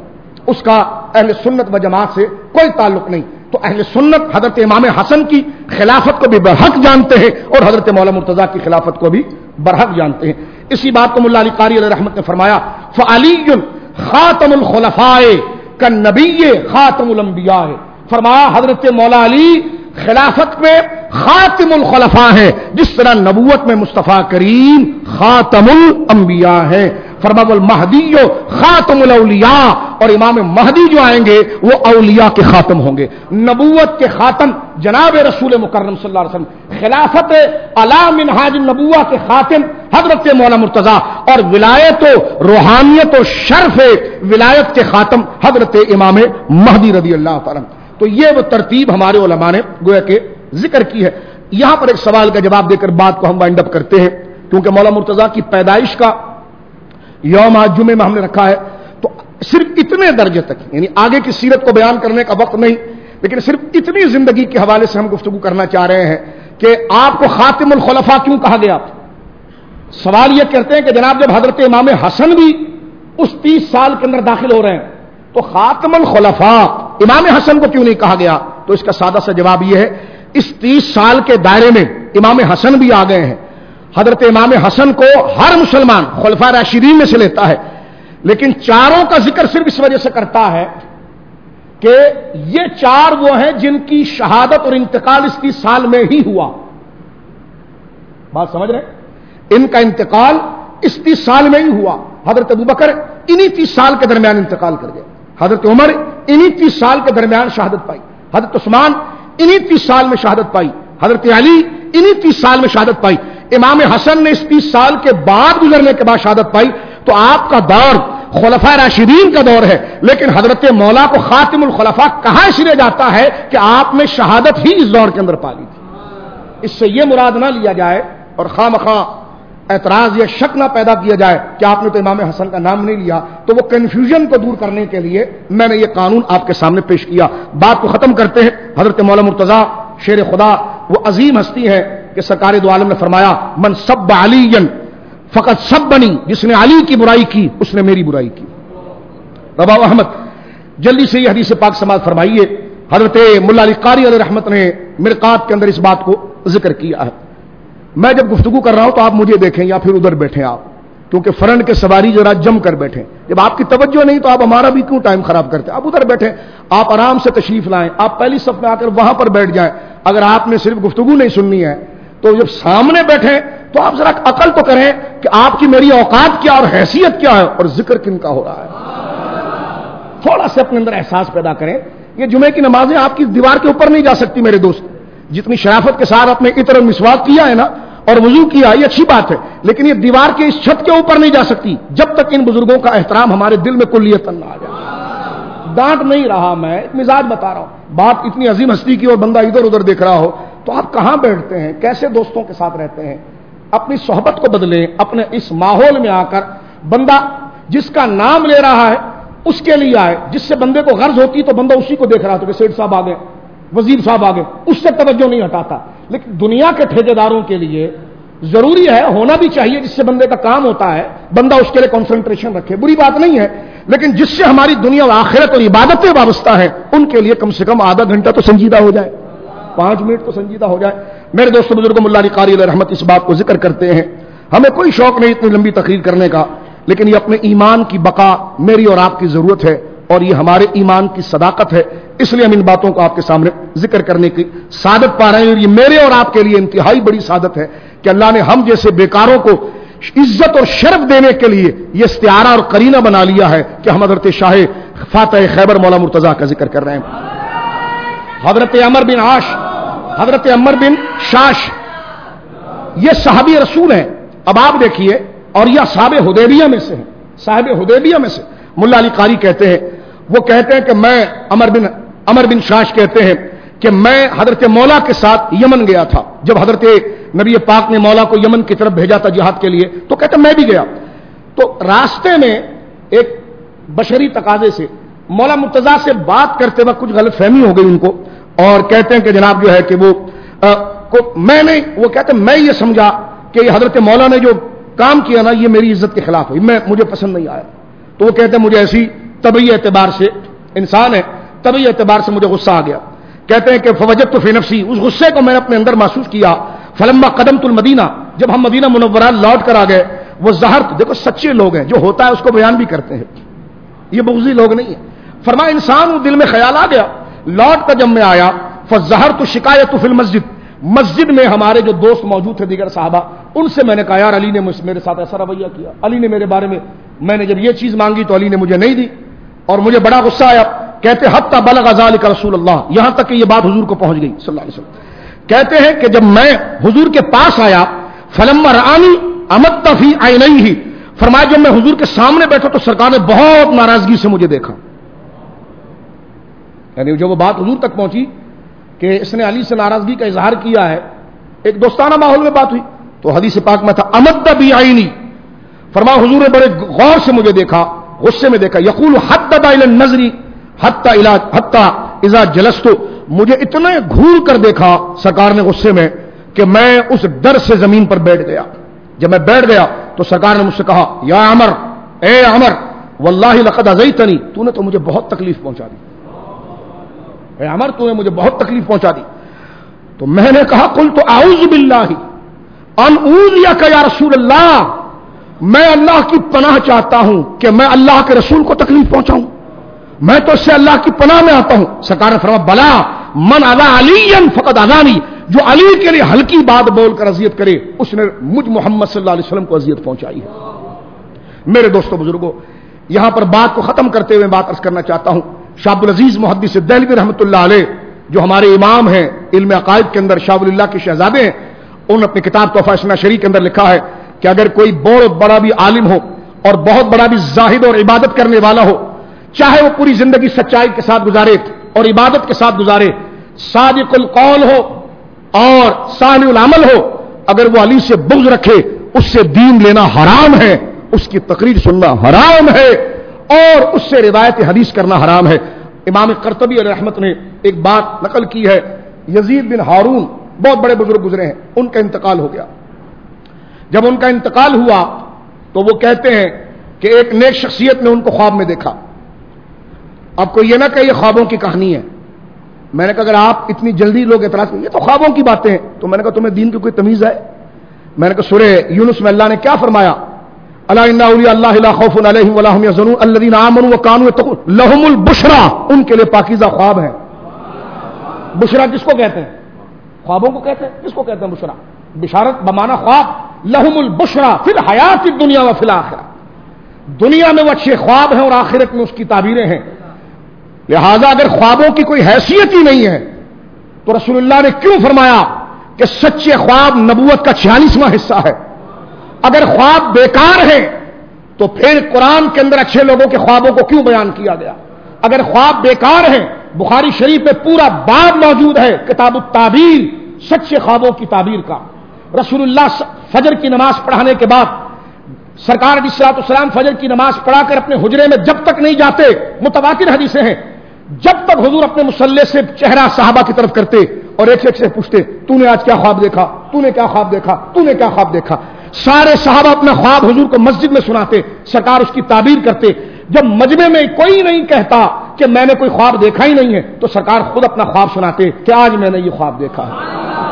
اس کا اہل سنت و جماعت سے کوئی تعلق نہیں. تو اہل سنت حضرت امام حسن کی خلافت کو بھی برحق جانتے ہیں اور حضرت مولا مرتضیٰ کی خلافت کو بھی برحق جانتے ہیں. اسی بات کو ملا علی قاری علیہ رحمت نے فرمایا فعلی خاتم الخلفاء کالنبی خاتم الانبیاء. فرمایا حضرت مولا علی خلافت میں خاتم الخلفاء ہے جس طرح نبوت میں مصطفیٰ کریم خاتم الانبیاء ہے. فرمایا والمہدی خاتم الاولیاء، اور امام مہدی جو آئیں گے وہ اولیاء کے خاتم ہوں گے. نبوت کے خاتم جناب رسول مکرم صلی اللہ علیہ وسلم، خلافت علی منہاج النبوہ کے خاتم حضرت مولا مرتضیٰ، اور ولایت و روحانیت و شرف ولایت کے خاتم حضرت امام مہدی رضی اللہ تعالیٰ. تو یہ وہ ترتیب ہمارے علماء نے گویا کہ ذکر کی ہے. یہاں پر ایک سوال کا جواب دے کر بات کو ہم وائنڈ اپ کرتے ہیں، کیونکہ مولا مرتضیٰ کی پیدائش کا یوم آج جمعے میں ہم نے رکھا ہے. تو صرف اتنے درجے تک، یعنی آگے کی سیرت کو بیان کرنے کا وقت نہیں، لیکن صرف اتنی زندگی کے حوالے سے ہم گفتگو کرنا چاہ رہے ہیں کہ آپ کو خاتم الخلفاء کیوں کہا گیا. سوال یہ کرتے ہیں کہ جناب جب حضرت امام حسن بھی اس 30 سال کے اندر داخل ہو رہے ہیں تو خاتم الخلفاء امام حسن کو کیوں نہیں کہا گیا. تو اس کا سادہ سا جواب یہ ہے، اس 30 سال کے دائرے میں امام حسن بھی آ گئے ہیں. حضرت امام حسن کو ہر مسلمان خلفاء راشدین میں سے لیتا ہے، لیکن چاروں کا ذکر صرف اس وجہ سے کرتا ہے کہ یہ چار وہ ہیں جن کی شہادت اور انتقال اس 30 سال میں ہی ہوا. بات سمجھ رہے ہیں؟ ان کا انتقال اس 30 سال میں ہی ہوا. حضرت ابوبکر انہی 30 سال کے درمیان انتقال کر گئے، حضرت عمر انہی 30 سال کے درمیان شہادت پائی، حضرت عثمان انہی 30 سال میں شہادت پائی، حضرت علی انہی 30 سال میں شہادت پائی. امام حسن نے اس 30 سال کے بعد گزرنے کے بعد شہادت پائی. تو آپ کا دور خلفاء راشدین کا دور ہے، لیکن حضرت مولا کو خاتم الخلفاء کہاں اس لیے جاتا ہے کہ آپ نے شہادت ہی اس دور کے اندر پا لی تھی. اس سے یہ مراد نہ لیا جائے اور خواہ مخواہ اعتراض یا شک نہ پیدا کیا جائے کہ آپ نے تو امام حسن کا نام نہیں لیا. تو وہ کنفیوژن کو دور کرنے کے لیے میں نے یہ قانون آپ کے سامنے پیش کیا. بات کو ختم کرتے ہیں. حضرت مولا مرتضیٰ شیر خدا وہ عظیم ہستی ہے کہ سرکار دو عالم نے فرمایا من سب علی فقط سب بنی، جس نے علی کی برائی کی اس نے میری برائی کی. رواہ احمد. جلدی سے یہ حدیث پاک سماعت فرمائیے. حضرت ملا علی قاری علیہ رحمت نے مرقات کے اندر اس بات کو ذکر کیا ہے. میں جب گفتگو کر رہا ہوں تو آپ مجھے دیکھیں یا پھر ادھر بیٹھیں آپ، کیونکہ فرنٹ کے سواری ذرا جم کر بیٹھیں. جب آپ کی توجہ نہیں تو آپ ہمارا بھی کیوں ٹائم خراب کرتے ہیں. آپ ادھر بیٹھیں، آپ آرام سے تشریف لائیں، آپ پہلی صف میں آ کر وہاں پر بیٹھ جائیں. اگر آپ نے صرف گفتگو نہیں سننی ہے تو جب سامنے بیٹھیں تو آپ ذرا عقل تو کریں کہ آپ کی میری اوقات کیا اور حیثیت کیا ہے اور ذکر کن کا ہو رہا ہے. تھوڑا سا اپنے اندر احساس پیدا کریں. یہ جمعے کی نمازیں آپ کی دیوار کے اوپر نہیں جا سکتی میرے دوست. جتنی شرافت کے ساتھ اپنے عطر اور مسواک کیا ہے نا اور وضو کیا، یہ اچھی بات ہے، لیکن یہ دیوار کے اس چھت کے اوپر نہیں جا سکتی جب تک ان بزرگوں کا احترام ہمارے دل میں کلیتاً نہ آ جائے. ڈانٹ نہیں رہا، میں ایک مزاج بتا رہا ہوں. بات اتنی عظیم ہستی کی اور بندہ ادھر ادھر دیکھ رہا ہو تو آپ کہاں بیٹھتے ہیں، کیسے دوستوں کے ساتھ رہتے ہیں. اپنی صحبت کو بدلیں. اپنے اس ماحول میں آ کر بندہ جس کا نام لے رہا ہے اس کے لیے آئے. جس سے بندے کو غرض ہوتی تو بندہ اسی کو دیکھ رہا تھا کہ سیٹھ صاحب آ گئے، وزیر صاحب آ گئے، اس سے توجہ نہیں ہٹاتا. لیکن دنیا کے ٹھیکے داروں کے لیے ضروری ہے، ہونا بھی چاہیے، جس سے بندے کا کام ہوتا ہے بندہ اس کے لیے کنسنٹریشن رکھے. بری بات نہیں ہے، لیکن جس سے ہماری دنیا و آخرت اور عبادتیں وابستہ ہیں ان کے لیے کم سے کم آدھا گھنٹہ تو سنجیدہ ہو جائے، 5 منٹ تو سنجیدہ ہو جائے. میرے دوستوں بزرگوں ملا علی قاری علیہ رحمت اس بات کو ذکر کرتے ہیں. ہمیں کوئی شوق نہیں اتنی لمبی تقریر کرنے کا، لیکن یہ اپنے ایمان کی بقا میری اور آپ کی ضرورت ہے اور یہ ہمارے ایمان کی صداقت ہے. اس لیے ہم ان باتوں کو آپ کے سامنے ذکر کرنے کی سعادت پا رہے ہیں. اور یہ میرے اور آپ کے لیے انتہائی بڑی سعادت ہے کہ اللہ نے ہم جیسے بیکاروں کو عزت اور شرف دینے کے لیے یہ استعارہ اور قرینہ بنا لیا ہے کہ ہم حضرت شاہ فاتح خیبر مولا مرتضیٰ کا ذکر کر رہے ہیں. حضرت عمر بن شاش یہ صحابی رسول ہیں. اب آپ دیکھیے، اور یہ صاحب حدیبیہ میں سے ہیں، صاحب حدیبیہ میں سے. ملا علی قاری کہتے ہیں، وہ کہتے ہیں کہ میں عمر بن شاش کہتے ہیں کہ میں حضرت مولا کے ساتھ یمن گیا تھا. جب حضرت نبی پاک نے مولا کو یمن کی طرف بھیجا تھا جہاد کے لیے تو کہتے ہیں میں بھی گیا. تو راستے میں ایک بشری تقاضے سے مولا مرتضیٰ سے بات کرتے وقت کچھ غلط فہمی ہو گئی ان کو، اور کہتے ہیں کہ جناب جو ہے کہ وہ کہتے ہیں میں یہ سمجھا کہ یہ حضرت مولا نے جو کام کیا نا یہ میری عزت کے خلاف ہے، مجھے پسند نہیں آیا. تو وہ کہتے ہیں مجھے ایسی طبعی اعتبار سے انسان ہے، طبعی اعتبار سے مجھے غصہ آ گیا. کہتے ہیں کہ فوجدت فی نفسی، اس غصے کو میں نے اپنے اندر محسوس کیا. فلما قدمت المدینہ، جب ہم مدینہ منورہ لوٹ کر آ گئے. وہ ظہرت، دیکھو سچے لوگ ہیں، جو ہوتا ہے اس کو بیان بھی کرتے ہیں، یہ بغضی لوگ نہیں ہیں. فرمایا انسان وہ دل میں خیال آ گیا. لوٹ کر جب میں آیا فظہرت شکایت فی المسجد، مسجد میں ہمارے جو دوست موجود تھے دیگر صحابہ، ان سے میں نے کہا یار علی نے میرے ساتھ ایسا رویہ کیا، علی نے میرے بارے میں نے جب یہ چیز مانگی تو علی نے مجھے نہیں دی اور مجھے بڑا غصہ آیا. کہتے حتی بلغ ذلک رسول اللہ، یہاں تک کہ یہ بات حضور کو پہنچ گئی صلی اللہ علیہ وسلم. کہتے ہیں کہ جب میں حضور کے پاس آیا فلما رآنی امدت فی عینیہ، فرمایا جب میں حضور کے سامنے بیٹھا تو سرکار نے بہت ناراضگی سے مجھے دیکھا. یعنی جب وہ بات حضور تک پہنچی کہ اس نے علی سے ناراضگی کا اظہار کیا ہے، ایک دوستانہ ماحول میں بات ہوئی تو حدیث پاک میں تھا امد بی عینی، فرمایا حضور نے بڑے غور سے مجھے دیکھا، غصے میں دیکھا. یقول حدد الی النظر حتی اذا جلست، مجھے اتنا گھور کر دیکھا سرکار نے غصے میں کہ میں اس ڈر سے زمین پر بیٹھ گیا. جب میں بیٹھ گیا تو سرکار نے مجھ سے کہا یا عمر، اے عمر واللہ لقد اذیتنی، تو نے تو مجھے بہت تکلیف پہنچا دی، اے عمر تو نے مجھے بہت تکلیف پہنچا دی. تو میں نے کہا قلت اعوذ باللہ ان اوذیک یا رسول اللہ، میں اللہ کی پناہ چاہتا ہوں کہ میں اللہ کے رسول کو تکلیف پہنچاؤں، میں تو اس سے اللہ کی پناہ میں آتا ہوں. سرکار نے فرمایا بلا من اذا علی فقد اذانی، جو علی کے لیے ہلکی بات بول کر اذیت کرے اس نے مجھ محمد صلی اللہ علیہ وسلم کو اذیت پہنچائی ہے. میرے دوستو بزرگوں، یہاں پر بات کو ختم کرتے ہوئے بات عرض کرنا چاہتا ہوں. شاہ عبدالعزیز محدث دہلوی رحمۃ اللہ علیہ جو ہمارے امام ہیں علم عقائد کے اندر، شاہ ولی اللہ کے شہزادے ہیں، انہوں نے اپنی کتاب تحفہ اسنا شریف کے اندر لکھا ہے کہ اگر کوئی بہت بڑا بھی عالم ہو اور بہت بڑا بھی زاہد اور عبادت کرنے والا ہو، چاہے وہ پوری زندگی سچائی کے ساتھ گزارے اور عبادت کے ساتھ گزارے، صادق القول ہو اور صالح العمل ہو، اگر وہ علی سے بغض رکھے اس سے دین لینا حرام ہے، اس کی تقریر سننا حرام ہے اور اس سے روایت حدیث کرنا حرام ہے. امام قرطبی علیہ رحمت نے ایک بات نقل کی ہے، یزید بن ہارون بہت بڑے بزرگ گزرے ہیں، ان کا انتقال ہو گیا. جب ان کا انتقال ہوا تو وہ کہتے ہیں کہ ایک نیک شخصیت نے ان کو خواب میں دیکھا. اب کو یہ نہ کہ یہ خوابوں کی کہانی ہے. میں نے کہا اگر آپ اتنی جلدی لوگ اعتراض کریں یہ تو خوابوں کی باتیں ہیں، تو میں نے کہا تمہیں دین کی کوئی تمیز ہے؟ میں نے کہا سورہ یونس میں اللہ نے کیا فرمایا، الا ان اولیاء اللہ لا خوف علیہم ولا هم يحزنون الذين آمنوا وكانوا يتقون لهم البشرى، ان کے لیے پاکیزہ خواب ہیں. بشرا کس کو کہتے ہیں؟ خوابوں کو کہتے ہیں. کس کو کہتے ہیں بشرا؟ بشارت بمعنی خواب. لهم البشرى فی الحیات الدنیا وفی الآخرہ، دنیا میں وہ اچھے خواب ہیں اور آخرت میں اس کی تعبیریں ہیں. لہذا اگر خوابوں کی کوئی حیثیت ہی نہیں ہے تو رسول اللہ نے کیوں فرمایا کہ سچے خواب نبوت کا 46واں حصہ ہے؟ اگر خواب بیکار ہیں تو پھر قرآن کے اندر اچھے لوگوں کے خوابوں کو کیوں بیان کیا گیا؟ اگر خواب بیکار ہیں، بخاری شریف میں پورا باب موجود ہے کتاب التعبیر، سچے خوابوں کی تعبیر کا. رسول اللہ فجر کی نماز پڑھانے کے بعد سرکار علیہ الصلوۃ والسلام فجر کی نماز پڑھا کر اپنے حجرے میں جب تک نہیں جاتے، متواتر حدیثیں ہیں، جب تک حضور اپنے مصلی سے چہرہ صحابہ کی طرف کرتے اور ایک سے پوچھتے تو نے آج کیا خواب دیکھا، تو نے کیا خواب دیکھا، تو نے کیا خواب دیکھا. سارے صحابہ اپنا خواب حضور کو مسجد میں سناتے، سرکار اس کی تعبیر کرتے. جب مجمع میں کوئی نہیں کہتا کہ میں نے کوئی خواب دیکھا ہی نہیں ہے تو سرکار خود اپنا خواب سناتے کہ آج میں نے یہ خواب دیکھا ہے.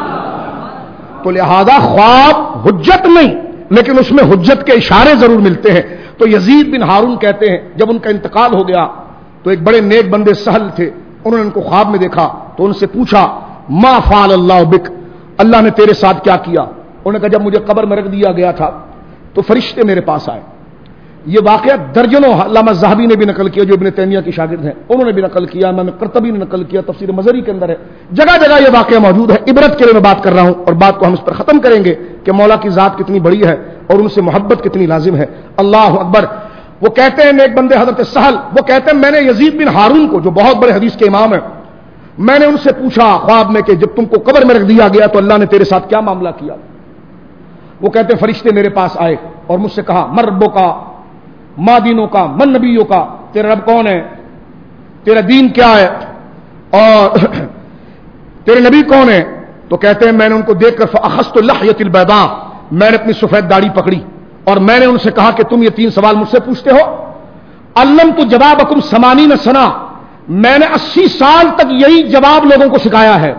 تو لہذا خواب حجت نہیں، لیکن اس میں حجت کے اشارے ضرور ملتے ہیں. تو یزید بن ہارون کہتے ہیں جب ان کا انتقال ہو گیا تو ایک بڑے نیک بندے سہل تھے، انہوں نے ان کو خواب میں دیکھا تو ان سے پوچھا ما فعل اللہ بک، اللہ نے تیرے ساتھ کیا کیا؟ انہوں نے کہا جب مجھے قبر میں رکھ دیا گیا تھا تو فرشتے میرے پاس آئے. یہ واقعہ درجنوں علامہ ذہبی نے بھی نقل کیا جو ابن تیمیہ کے شاگرد ہیں، انہوں نے بھی نقل کیا، امام قرطبی نے نقل کیا، تفسیر مزری کے اندر ہے، جگہ جگہ یہ واقعہ موجود ہے. عبرت کے لیے میں بات کر رہا ہوں اور بات کو ہم اس پر ختم کریں گے کہ مولا کی ذات کتنی بڑی ہے اور ان سے محبت کتنی لازم ہے. اللہ اکبر. وہ کہتے ہیں نیک بندے حضرت سہل، وہ کہتے ہیں میں نے یزید بن ہارون کو جو بہت بڑے حدیث کے امام ہیں، میں نے ان سے پوچھا خواب میں کہ جب تم کو قبر میں رکھ دیا گیا تو اللہ نے تیرے ساتھ کیا معاملہ کیا؟ وہ کہتے ہیں فرشتے میرے پاس آئے اور مجھ سے کہا من ربوں کا، ما دینوں کا، من نبیوں کا، تیرا رب کون ہے، تیرا دین کیا ہے اور تیرے نبی کون ہے؟ تو کہتے ہیں میں نے ان کو دیکھ کر فاخذت اللحیۃ البیضاء، میں نے اپنی سفید داڑھی پکڑی اور میں نے ان سے کہا کہ تم یہ 3 سوال مجھ سے پوچھتے ہو علمت جوابکم 80 سنہ، میں نے 80 سال تک یہی جواب لوگوں کو سکھایا ہے.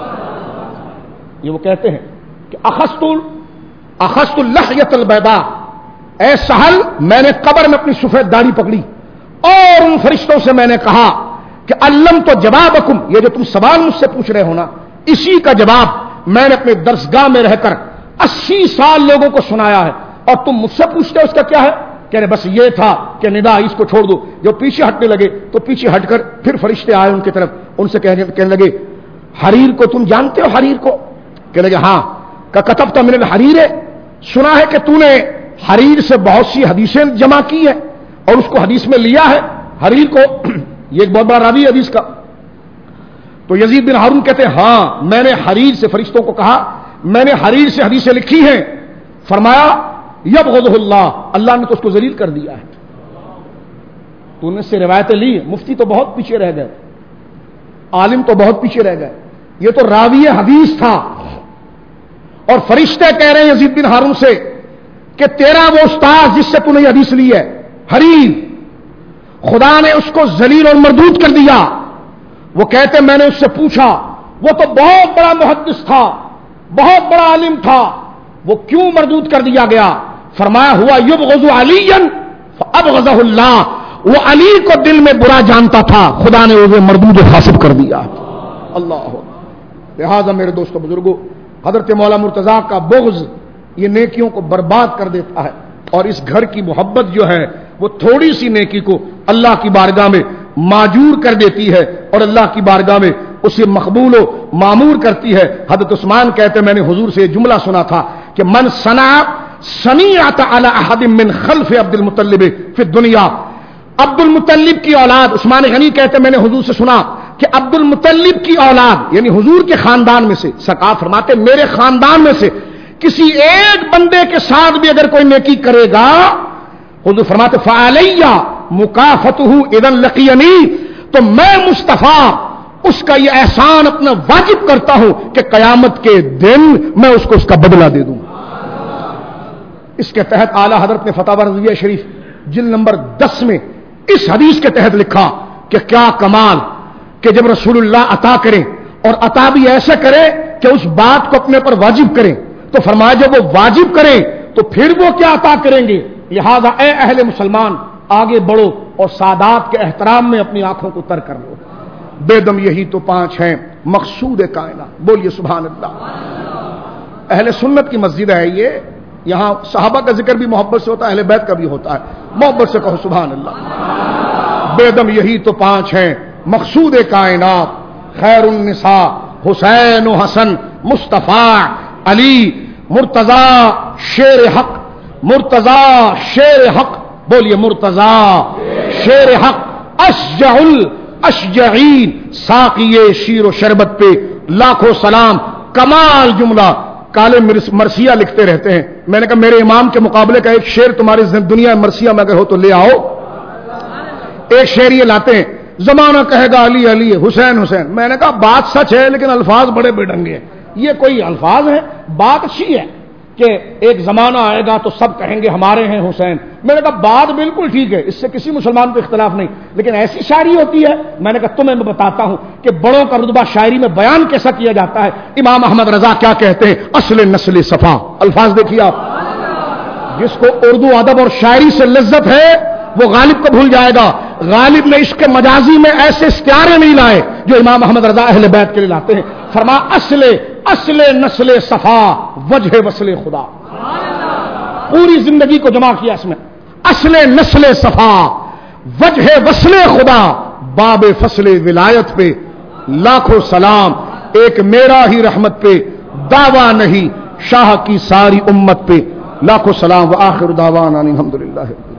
یہ وہ کہتے ہیں کہ اخذت اللحیۃ البیضاء، اے سہل میں نے قبر میں اپنی سفید داڑھی پکڑی اور ان فرشتوں سے میں نے کہا کہ علمت جوابکم، یہ جو تم سوال مجھ سے پوچھ رہے ہو نا، اسی کا جواب میں نے اپنے درسگاہ میں رہ کر 80 سال لوگوں کو سنایا ہے، اور تم مجھ سے پوچھتے ہو اس کا کیا ہے؟ کہہ رہے بس یہ تھا کہ ندا اس کو چھوڑ دو. جو پیچھے ہٹنے لگے تو پیچھے ہٹ کر پھر فرشتے آئے ان کی طرف، ان سے کہنے لگے حریر کو تم جانتے ہو؟ حریر کو کہنے لگے ہاں. کہ کتبت من الحریر، سنا ہے کہ تو نے حریر سے بہت سی حدیثیں جمع کی ہے اور اس کو حدیث میں لیا ہے. حریر کو یہ ایک بہت بڑا راوی ہے حدیث کا. تو یزید بن ہارون کہتے ہیں ہاں میں نے حریر سے، فرشتوں کو کہا میں نے حریر سے حدیثیں لکھی ہیں. فرمایا یبغضہ اللہ، اللہ نے تو اس کو ذلیل کر دیا ہے. تو نے سے روایتیں لی، مفتی تو بہت پیچھے رہ گئے، عالم تو بہت پیچھے رہ گئے، یہ تو راوی حدیث تھا. اور فرشتے کہہ رہے ہیں یزید بن ہارون سے کہ تیرا وہ استاد جس سے تو نے حدیث لی ہے حریر، خدا نے اس کو ذلیل اور مردود کر دیا. وہ کہتے میں نے اس سے پوچھا، وہ تو بہت بڑا محدث تھا، بہت بڑا عالم تھا، وہ کیوں مردود کر دیا گیا؟ فرمایا ہوا یبغض علیا فابغضہ اللہ، وہ علی کو دل میں برا جانتا تھا، خدا نے اسے مردود و خاسب کر دیا. اللہ. لہذا میرے دوستو بزرگوں، حضرت مولا مرتضیٰ کا بغض یہ نیکیوں کو برباد کر دیتا ہے، اور اس گھر کی محبت جو ہے وہ تھوڑی سی نیکی کو اللہ کی بارگاہ میں معجور کر دیتی ہے اور اللہ کی بارگاہ میں اسے مقبول و معمور کرتی ہے. حضرت عثمان کہتے میں نے حضور سے یہ جملہ سنا تھا کہ من صنع صنیعۃ علی احد من خلف عبد المطلب فی الدنیا، عبد المطلب کی اولاد، عثمان غنی کہتے میں نے حضور سے سنا کہ عبد المطلب کی اولاد یعنی حضور کے خاندان میں سے، سرکار فرماتے میرے خاندان میں سے کسی ایک بندے کے ساتھ بھی اگر کوئی نیکی کرے گا، حضور فرماتے فعلیہ مکافۃہ اذا لقینی، تو میں مصطفیٰ اس کا یہ احسان اپنا واجب کرتا ہوں کہ قیامت کے دن میں اس کو اس کا بدلہ دے دوں. اس کے تحت اعلیٰ حضرت نے فتاوی رضویہ شریف جلد نمبر 10 میں اس حدیث کے تحت لکھا کہ کیا کمال کہ جب رسول اللہ عطا کریں اور عطا بھی ایسا کرے کہ اس بات کو اپنے پر واجب کریں، تو فرمایا جب وہ واجب کریں تو پھر وہ کیا عطا کریں گے. لہذا اے اہل مسلمان آگے بڑھو اور سادات کے احترام میں اپنی آنکھوں کو تر کر لو. بے دم یہی تو 5 ہیں مقصود کائنات. بولیے سبحان اللہ. اہل سنت کی مسجد ہے یہ، یہاں صحابہ کا ذکر بھی محبت سے ہوتا ہے، اہل بیت کا بھی ہوتا ہے. محبت سے کہو سبحان اللہ. بے دم یہی تو 5 ہیں مقصود کائنات، خیر النساء حسین و حسن مصطفیٰ علی مرتضی شیر حق، مرتضی شیر حق. بولیے مرتضی شیر حق، اشجع الاشجعین، ساقی شیر و شربت پہ لاکھوں سلام. کمال جملہ کالے مرثیہ لکھتے رہتے ہیں. میں نے کہا میرے امام کے مقابلے کا ایک شعر تمہاری دنیا مرثیہ میں اگر ہو تو لے آؤ. ایک شعر یہ لاتے ہیں زمانہ کہے گا علی علی حسین حسین. میں نے کہا بات سچ ہے لیکن الفاظ بڑے بے ڈنگے ہیں. یہ کوئی الفاظ ہیں؟ بات اچھی ہے کہ ایک زمانہ آئے گا تو سب کہیں گے ہمارے ہیں حسین. میں نے کہا بات بالکل ٹھیک ہے، اس سے کسی مسلمان کو اختلاف نہیں، لیکن ایسی شاعری ہوتی ہے. میں نے کہا تمہیں میں بتاتا ہوں کہ بڑوں کا رتبہ شاعری میں بیان کیسا کیا جاتا ہے. امام احمد رضا کیا کہتے ہیں؟ اصل نسل صفا. الفاظ دیکھیے آپ. جس کو اردو ادب اور شاعری سے لذت ہے وہ غالب کو بھول جائے گا. غالب نے عشق مجازی میں ایسے استعارے نہیں لائے جو امام احمد رضا اہل بیت کے لیے لاتے ہیں. فرما اصل نسل صفا وجہ وصل خدا. پوری زندگی کو جمع کیا اس میں. اصل نسل صفا وجہ وصل خدا، باب فصل ولایت پہ لاکھوں سلام. ایک میرا ہی رحمت پہ دعویٰ نہیں، شاہ کی ساری امت پہ لاکھوں سلام. وآخر دعوانا الحمدللہ.